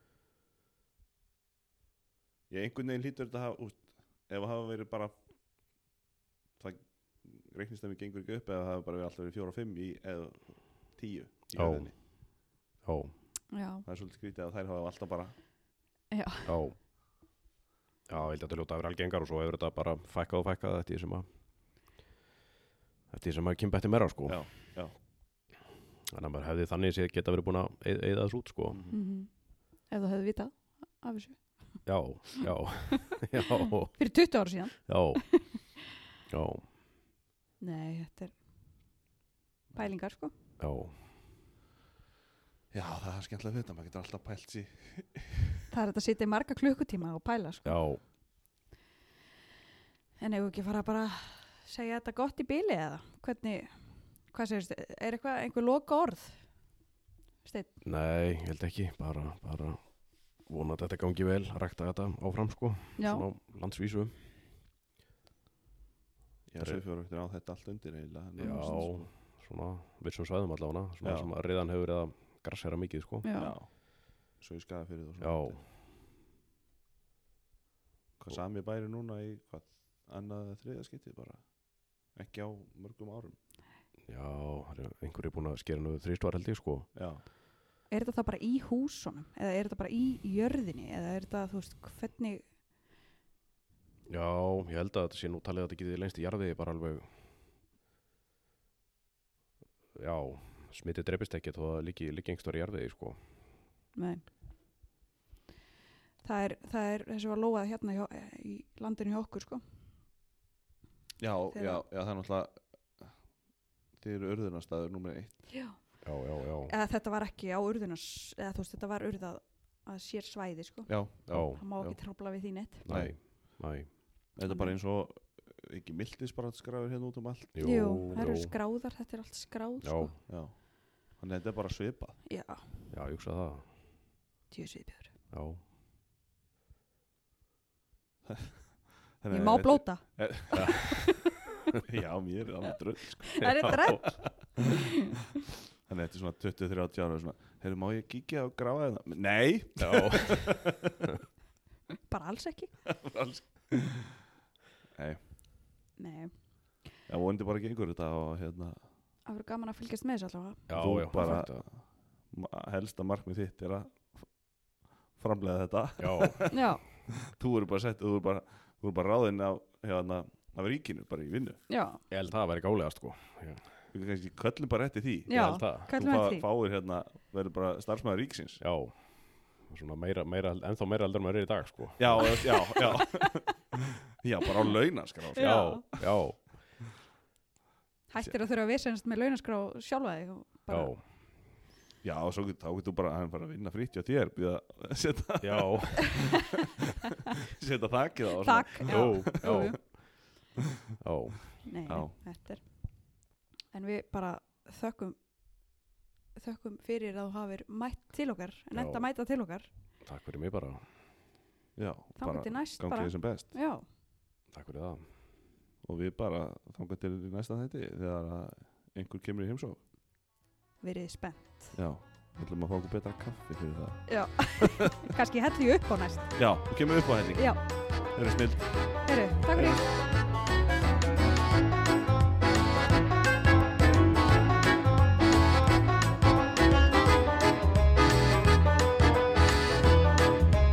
[SPEAKER 2] Ég einhvern veginn hlýtur þetta að ef það hafa verið bara það reiknist að við gengur ekki upp eða það hafa bara verið alltaf verið 4 og 5 eða 10 í hjörðinni.
[SPEAKER 1] Já. Það
[SPEAKER 2] er svolítið skrítið að þær hafa alltaf bara
[SPEAKER 1] Já,
[SPEAKER 3] ég held að þetta ljóta að vera algengar og svo hefur þetta bara fækkað eftir því sem að kynbætti meira, sko.
[SPEAKER 2] Já.
[SPEAKER 3] Þannig að maður hefði þannig séð geta verið búin að eyða þessu út, sko.
[SPEAKER 1] Ef þú hefði vitað af þessu.
[SPEAKER 3] Já.
[SPEAKER 1] Fyrir 20 ára síðan.
[SPEAKER 3] Já.
[SPEAKER 1] Nei, þetta er pælingar, sko.
[SPEAKER 2] Já, það er skemmtilega að vita, maður getur alltaf pælt sér.
[SPEAKER 1] Það er þetta að sitja í marga klukkutíma og pæla, sko.
[SPEAKER 3] Já.
[SPEAKER 1] En ef ekki fara bara að segja þetta gott í bíli eða hvað segist, er einhver loka orð? Steinn?
[SPEAKER 3] Nei, ég held ekki, bara vona að þetta gangi vel að rækta þetta áfram, sko.
[SPEAKER 1] Já.
[SPEAKER 3] Svona á landsvísu.
[SPEAKER 2] Já, Sauðfjárræktin á þetta allt undir eiginlega.
[SPEAKER 3] Já, svona vissum svæðum allavega, svona sem að riðan hefur verið að grassera mikið, sko.
[SPEAKER 1] Já.
[SPEAKER 2] Svo í Skagafirði og
[SPEAKER 3] svona.
[SPEAKER 2] Já. Hvað sami bæri núna í annað þriðja skipti bara? Ekki á mörgum árum.
[SPEAKER 3] Já, einhverju búin að skera nú 3 svar held ég, sko.
[SPEAKER 2] Já.
[SPEAKER 1] Er þetta það bara í húsunum? Eða er þetta bara í jörðinni? Eða er þetta, þú veist, hvernig...
[SPEAKER 3] Já, ég held að þetta sé nú talið að þetta getið lengst í jarðvegi bara alveg... Já, smitið dreipist ekkert og það líki engstar í jarðvegi, sko.
[SPEAKER 1] Nei. Það er þessi var lóað hérna í landinu hjá okkur, sko.
[SPEAKER 2] Já, það er náttúrulega þið eru urðunarstaður númer 1.
[SPEAKER 1] Já.
[SPEAKER 2] Já.
[SPEAKER 1] Þetta var ekki á urðunars, eða þú veist, þetta var urðað að sér svæði, sko.
[SPEAKER 2] Já.
[SPEAKER 1] Það má ekki trafla við því neitt.
[SPEAKER 3] Nei.
[SPEAKER 2] Þetta er bara eins og ekki miltisbaratskrafir hérna út allt.
[SPEAKER 1] Jú, það eru skráðar, þetta er allt skráð, sko.
[SPEAKER 2] Já. Þannig að þetta er bara svipað.
[SPEAKER 1] Já,
[SPEAKER 3] ég hugsa það.
[SPEAKER 1] 10 sviðbjör.
[SPEAKER 3] Já.
[SPEAKER 1] Ég má blóta.
[SPEAKER 2] Já, mér er alveg dröll, sko.
[SPEAKER 1] Það er dröll.
[SPEAKER 2] Þannig að þetta er svona 20-30 ára og svona, má ég kíkja og gráða þetta? Nei!
[SPEAKER 3] Já.
[SPEAKER 1] Bara alls ekki. Nei.
[SPEAKER 2] Já, vonandi bara gengur þetta og hérna...
[SPEAKER 1] Það verður gaman að fylgjast með þessu allavega.
[SPEAKER 2] Þú bara helsta markmið þitt er að framleiða þetta.
[SPEAKER 1] Já.
[SPEAKER 2] Þú eru bara ráðinn af ríkinu bara í vinnu.
[SPEAKER 1] Já.
[SPEAKER 3] Ég held það að vera gálegast, sko.
[SPEAKER 2] Við kannski köllum bara eftir því.
[SPEAKER 1] Já,
[SPEAKER 2] köllum eftir því. Þú fáir hérna, verður bara starfsmaður ríksins.
[SPEAKER 3] Já. Svona ennþá meira heldur maður er í dag, sko.
[SPEAKER 2] Já. Já, bara á launaskrá.
[SPEAKER 3] Já.
[SPEAKER 1] Hættir að þurfa að vissenast með launaskrá sjálfa þig.
[SPEAKER 3] Já.
[SPEAKER 2] Já, og þá getur bara að vinna frýtt hjá þér býða að setja þakkið á
[SPEAKER 1] Þakk,
[SPEAKER 3] já.
[SPEAKER 1] Nei, þetta en við bara þökkum fyrir að þú hafir mætt til okkar en enda mæta til okkar.
[SPEAKER 3] Takk fyrir mig bara.
[SPEAKER 2] Já,
[SPEAKER 1] bara
[SPEAKER 2] gangið þið sem best.
[SPEAKER 1] Já.
[SPEAKER 3] Takk fyrir það.
[SPEAKER 2] Og við bara þangað til næsta þætti þegar einhver kemur í heimsókn.
[SPEAKER 1] Verið spennt.
[SPEAKER 2] Já, við ætlum að fá okkur betra kaffi fyrir það.
[SPEAKER 1] Já, kannski helli upp á næst.
[SPEAKER 2] Já, við kemur upp á helling.
[SPEAKER 1] Já.
[SPEAKER 2] Það er snill.
[SPEAKER 1] Takk fyrir.